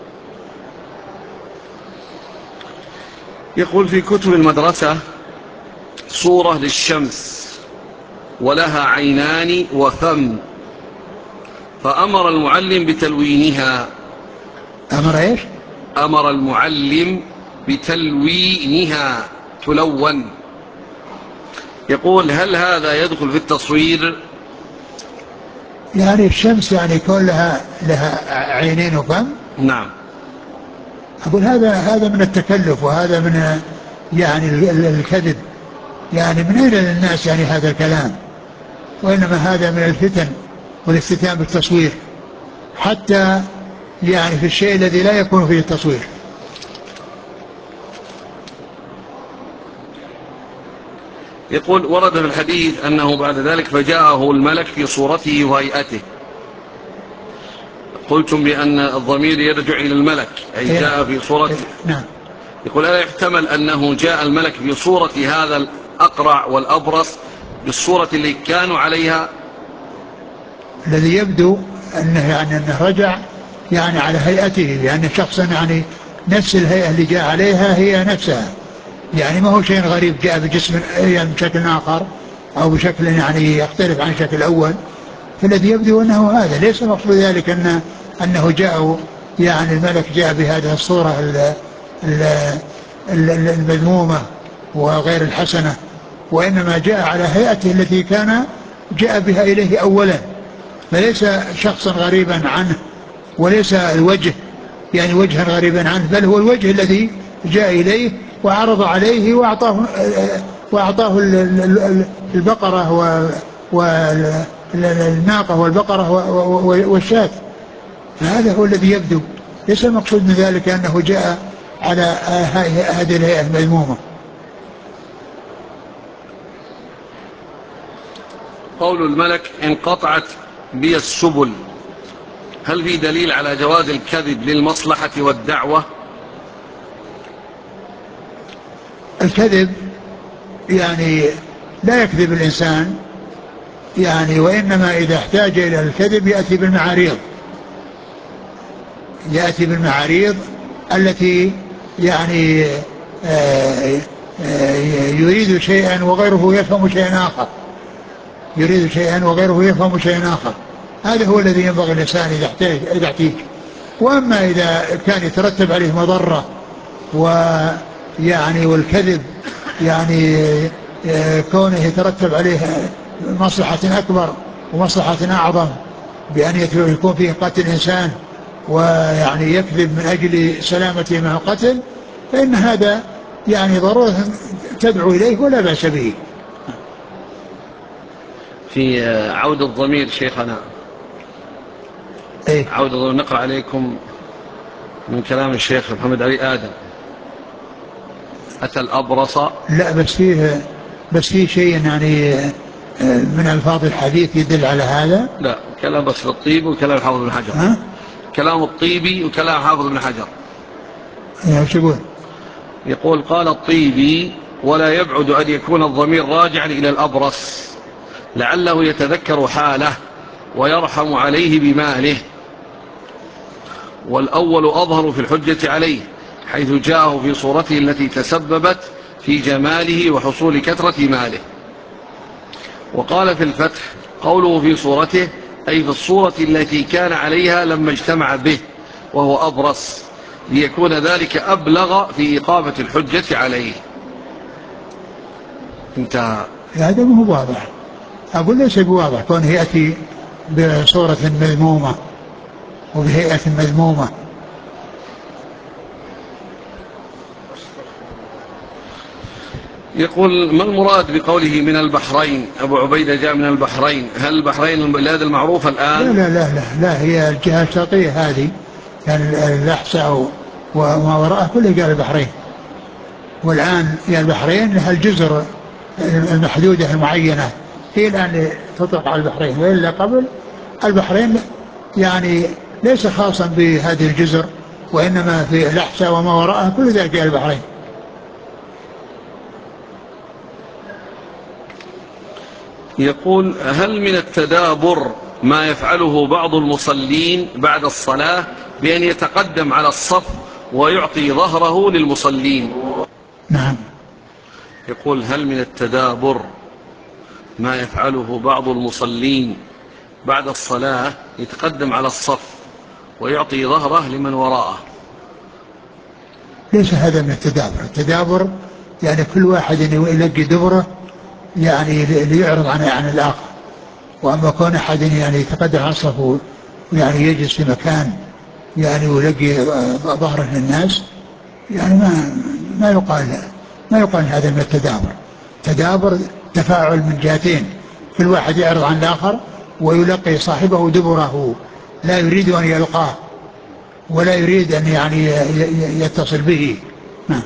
يقول في كتب المدرسة صورة للشمس ولها عينان وفم، فأمر المعلم بتلوينها. أمر إيش؟ أمر المعلم بتلوينها تلون. يقول هل هذا يدخل في التصوير؟ يعني الشمس يعني يكون لها لها عينين وفم؟ نعم. أقول هذا هذا من التكلف، وهذا من يعني الكذب. يعني من أين للناس يعني هذا الكلام؟ وإنما هذا من الفتن والافتتان بالتصوير، حتى يعني في الشيء الذي لا يكون فيه التصوير. يقول ورد في الحديث أنه بعد ذلك فجاءه الملك في صورته وهيئته. قلتم بأن الضمير يرجع إلى الملك، أي جاء في صورته. نعم. يقول ألا يحتمل أنه جاء الملك في صورة هذا الأقرع والأبرص بالصورة اللي كانوا عليها؟ الذي يبدو أنه يعني أنه رجع يعني على هيئته، لأن شخصا يعني نفس الهيئة اللي جاء عليها هي نفسها، يعني ما هو شيء غريب جاء بجسم يعني بشكل آخر أو بشكل يعني يختلف عن الشكل الأول. فالذي يبدو أنه هذا ليس مقصود ذلك أن أنه جاء يعني الملك جاء بهذه الصورة المذمومة وغير الحسنة، وإنما جاء على هيئته التي كان جاء بها إليه أولا، فليس شخصا غريبا عنه، وليس الوجه يعني وجها غريبا عنه، بل هو الوجه الذي جاء إليه وعرض عليه وأعطاه وأعطاه البقرة والناقة والبقرة والشاة. فهذا هو الذي يبدو، ليس المقصود من ذلك أنه جاء على هذه الهيئة المذمومة. قول الملك انقطعت بي السبل، هل في دليل على جواز الكذب للمصلحة والدعوة؟ الكذب يعني لا يكذب الإنسان يعني، وإنما إذا احتاج إلى الكذب يأتي بالمعاريض يأتي بالمعاريض التي يعني آآ آآ يريد شيئا وغيره يفهم شيئا آخر يريد شيئا وغيره يفهم شيئا آخر. هذا هو الذي ينبغي الإنسان إذا احتاج إذا احتاج. وأما إذا كان يترتب عليه مضرة ويعني والكذب يعني كونه يترتب عليه مصلحة أكبر ومصلحة أعظم بأن يكون فيه قتل إنسان ويعني يكذب من أجل سلامته مع القتل، فإن هذا يعني ضرورة تدعو إليه ولا بأس به. في عود الضمير شيخنا، إيه؟ عود الضمير نقرأ عليكم من كلام الشيخ محمد علي آدم. أتى الأبرص، لا بس فيه بس فيه شيء يعني من ألفاظ الحديث يدل على هذا. لا كلام بس الطيبي وكلام حافظ بن حجر. ها؟ كلام الطيبي وكلام حافظ بن حجر. ايش يقول؟ يقول قال الطيبي ولا يبعد أن يكون الضمير راجعا إلى الأبرص لعله يتذكر حاله ويرحم عليه بماله، والأول أظهر في الحجة عليه حيث جاءه في صورته التي تسببت في جماله وحصول كثرة ماله. وقال في الفتح قوله في صورته أي في الصورة التي كان عليها لما اجتمع به وهو أبرص، ليكون ذلك أبلغ في إقامة الحجة عليه. انتهى. هذا ما هو واضح، أقول ليس بواضح كونه يأتي بصورة مذمومة وبهيئة مذمومة. يقول ما المراد بقوله من البحرين؟ أبو عبيدة جاء من البحرين، هل البحرين البلاد المعروفة الآن؟ لا لا لا لا, لا هي الجهة الشرقية هذه يعني الأحساء وما وراءه كله قال البحرين، والآن هي البحرين لها الجزر المحدودة المعينة هي الآن تطلق على البحرين، وإلا قبل البحرين يعني ليس خاصا بهذه الجزر، وإنما في الأحساء وما وراءها كل ذلك البحرين. يقول هل من التدابر ما يفعله بعض المصلين بعد الصلاة بأن يتقدم على الصف ويعطي ظهره للمصلين؟ نعم. يقول هل من التدابر ما يفعله بعض المصلين بعد الصلاة يتقدم على الصف ويعطي ظهره لمن وراءه؟ ليس هذا من التدابر. التدابر يعني كل واحد يلقي دبره يعني ليعرض عن عن الآخر. وأما كون أحد يعني يتقدم عن صفه يعني يجلس في مكان يعني ويلقي ظهره للناس يعني ما ما يقال ما يقال هذا من التدابر. تدابر تفاعل من جهتين، كل واحد يعرض عن الآخر ويلقي صاحبه دبره، لا يريد أن يلقاه ولا يريد أن يعني يتصل به. نعم.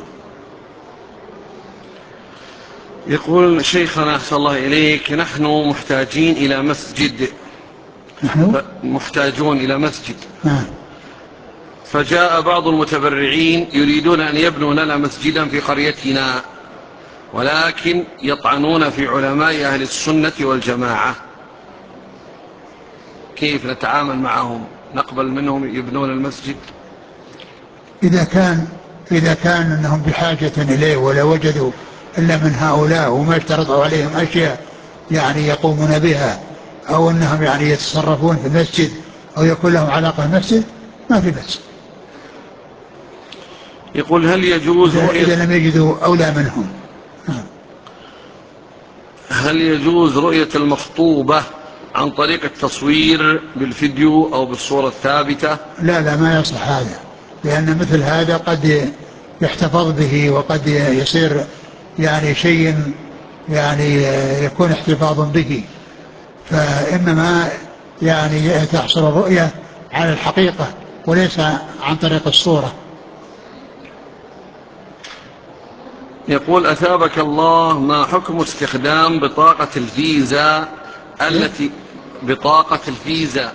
يقول شيخنا أحسن الله إليك، نحن محتاجين إلى مسجد. نحن محتاجون إلى مسجد. نعم. فجاء بعض المتبرعين يريدون أن يبنوا لنا مسجدا في قريتنا، ولكن يطعنون في علماء أهل السنة والجماعة. كيف نتعامل معهم؟ نقبل منهم يبنون المسجد؟ إذا كان إذا كان أنهم بحاجة إليه ولا وجدوا إلا من هؤلاء وما اشترطوا عليهم أشياء يعني يقومون بها، أو أنهم يعني يتصرفون في المسجد أو يكون لهم علاقة بالمسجد، ما في بأس. يقول هل يجوز رؤية إذا لم يجدوا أولى منهم. هل يجوز رؤية المخطوبة عن طريق التصوير بالفيديو أو بالصورة الثابتة؟ لا لا ما يصح هذا، لأن مثل هذا قد يحتفظ به وقد يصير يعني شيء يعني يكون احتفاظ به، فإنما يعني تحصل الرؤية على الحقيقة وليس عن طريق الصورة. يقول أثابك الله، ما حكم استخدام بطاقة الفيزا التي بطاقة الفيزا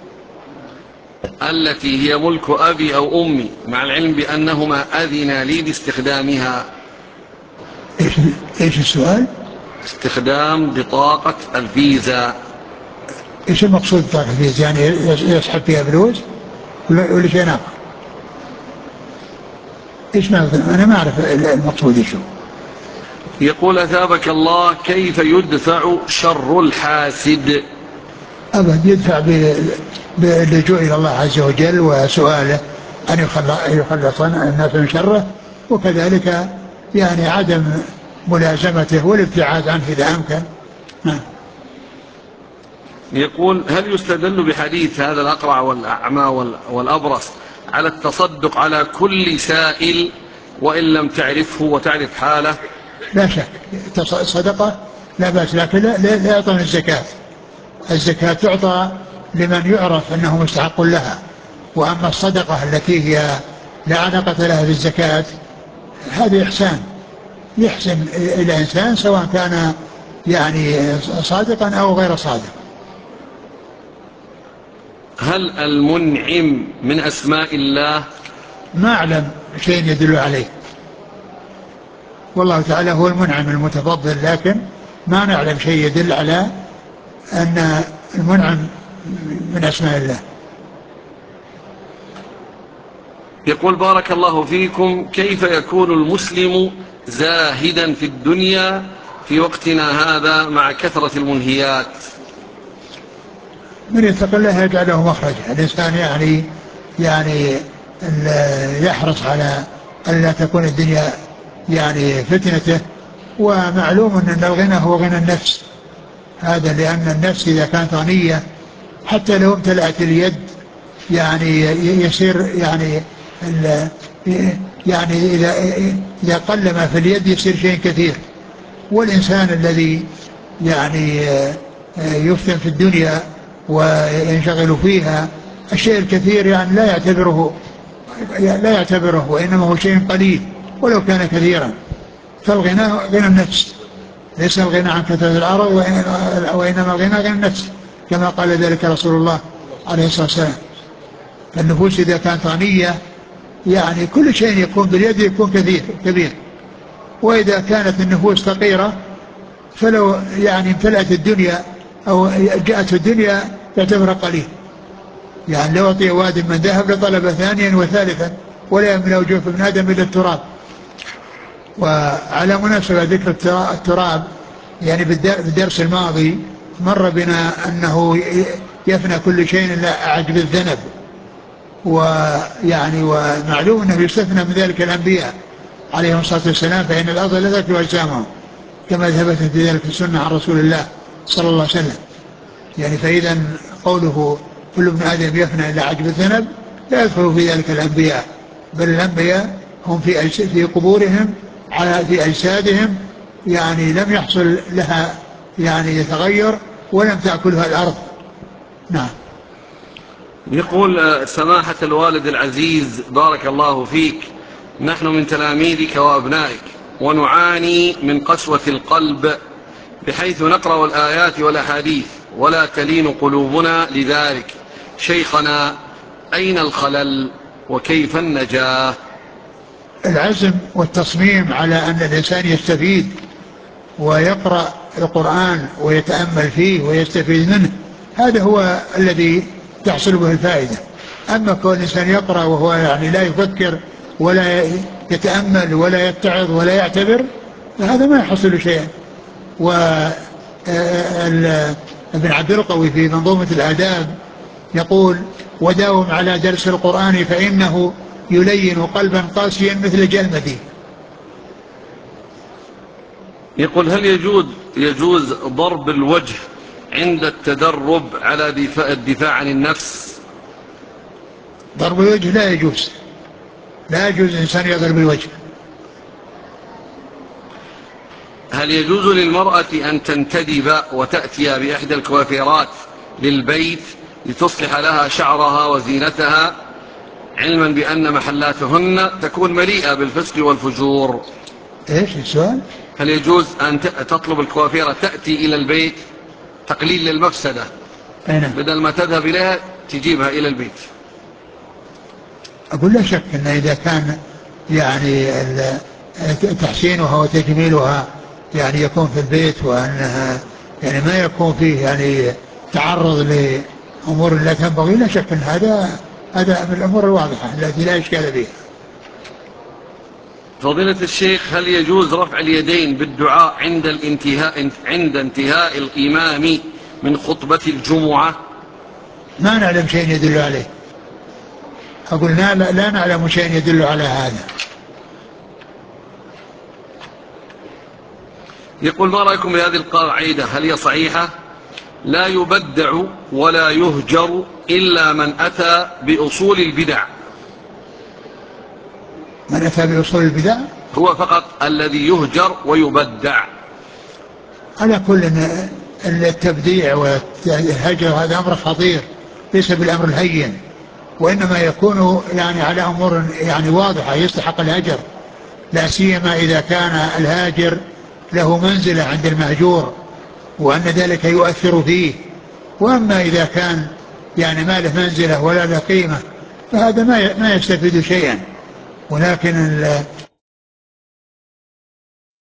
التي هي ملك أبي أو أمي، مع العلم بأنهما أذنا لي باستخدامها؟ إيش إيش السؤال؟ استخدام بطاقة الفيزا. إيش المقصود بطاقة الفيزا؟ يعني يسحب فيها فلوس ولا شيء آخر؟ إيش ما أنا ما أعرف المقصود إيش هو. يقول أثابك الله، كيف يدفع شر الحاسد؟ أبد يدفع باللجوء إلى الله عز وجل وسؤاله أن يخلص الناس من شره، وكذلك يعني عدم ملازمته والابتعاد عنه إذا أمكن. يقول هل يستدل بحديث هذا الأقرع والأعمى والأبرص على التصدق على كل سائل وإن لم تعرفه وتعرف حاله؟ لا شك صدقة لا بأس، لكن لا, لا يعطون الزكاة. الزكاة تعطى لمن يعرف أنه مستحق لها، وأما الصدقة التي هي لا علاقة لها بالزكاة هذه إحسان يحسن إلى إنسان سواء كان يعني صادقا أو غير صادق. هل المنعم من أسماء الله؟ ما أعلم شيء يدل عليه، والله تعالى هو المنعم المتفضل، لكن ما نعلم شيء يدل على أن المنعم من أسماء الله. يقول بارك الله فيكم، كيف يكون المسلم زاهدا في الدنيا في وقتنا هذا مع كثرة المنهيات؟ من يتق الله يجعل له مخرجا. الإنسان يعني يعني يحرص على أن لا تكون الدنيا يعني فتنته، ومعلوم أن الغنى هو غنى النفس، هذا لأن النفس إذا كانت غنية حتى لو امتلأت اليد يعني يصير يعني يعني إذا إذا قل ما في اليد يصير شيء كثير. والإنسان الذي يعني يفتن في الدنيا وينشغل فيها الشيء الكثير يعني لا يعتبره لا يعتبره وإنما هو شيء قليل ولو كان كثيرا. فالغنى غنى النفس، ليس الغنى عن كثرة العرض، وإنما الغنى غنى النفس كما قال ذلك رسول الله عليه الصلاة والسلام. فالنفوس إذا كانت غنية يعني كل شيء يكون باليد يكون كثير كبير، وإذا كانت النفوس فقيرة فلو يعني امتلأت الدنيا أو جاءت الدنيا تعتبر قليل. يعني لو أعطي واد من ذهب لطلب ثانيا وثالثا ولا يملأ جوف ابن آدم إلا التراب. وعلى مناسبة ذكر التراب يعني بالدرس الماضي مر بنا أنه يفنى كل شيء إلا أعجب الذنب، ويعني ومعلوم أنه يستثنى من ذلك الأنبياء عليهم الصلاة والسلام، فإن الأرض لا تأكل أجسامهم كما ثبتت في ذلك السنة عن رسول الله صلى الله عليه وسلم. يعني فإذا قوله كل ابن آدم يفنى إلا عجب الذنب لا يدخل في ذلك الأنبياء، بل الأنبياء هم في في قبورهم على في أجسادهم يعني لم يحصل لها يعني يتغير ولم تأكلها الأرض. نعم. يقول سماحة الوالد العزيز بارك الله فيك، نحن من تلاميذك وأبنائك ونعاني من قسوة القلب بحيث نقرأ الآيات والأحاديث ولا تلين قلوبنا لذلك، شيخنا أين الخلل وكيف النجاة؟ العزم والتصميم على أن الإنسان يستفيد ويقرأ القرآن ويتأمل فيه ويستفيد منه، هذا هو الذي تحصل به الفائدة. أما كون الإنسان يقرأ وهو يعني لا يفكر ولا يتأمل ولا يتعظ ولا يعتبر، فهذا ما يحصل شيئا. وابن عبد القوي في منظومة الآداب يقول: وداوم على درس القرآن فإنه يلين قلبا قاسيا مثل جلمدي. يقول: هل يجوز يجوز ضرب الوجه عند التدرب على دفاع الدفاع عن النفس؟ ضرب الوجه لا يجوز، لا يجوز الإنسان يضرب الوجه. هل يجوز للمرأة أن تنتدب وتأتي بإحدى الكوافيرات للبيت لتصلح لها شعرها وزينتها، علما بأن محلاتهن تكون مليئة بالفسق والفجور؟ ايش السؤال؟ هل يجوز أن تطلب الكوافيرة تأتي إلى البيت تقليل للمفسدة، بدل ما تذهب إليها تجيبها إلى البيت؟ أقول لا شك أن إذا كان يعني تحسينها وتجميلها يعني يكون في البيت، وأنها يعني ما يكون فيه يعني تعرض لأمور لا تنبغي، لا شك أن هذا هذا من الأمور الواضحة التي لا إشكال فيها. فضيلة الشيخ، هل يجوز رفع اليدين بالدعاء عند الانتهاء عند انتهاء الإمام من خطبة الجمعة؟ ما نعلم شيء يدل عليه. أقول لا, لا, لا نعلم شيء يدل على هذا. يقول: ما رأيكم بهذه القاعدة، هل هي صحيحة؟ لا يبدع ولا يهجر إلا من أتى بأصول البدع. من أتى بأصول البدع هو فقط الذي يهجر ويبدع. على كل التبديع والهجر هذا أمر خطير، ليس بالأمر الهين، وإنما يكون يعني على أمور يعني واضحة يستحق الهجر، لا سيما إذا كان الهاجر له منزلة عند المهجور وأن ذلك يؤثر فيه. وأما إذا كان يعني ما له منزلة ولا له قيمة فهذا ما ما يستفيد شيئا. ولكن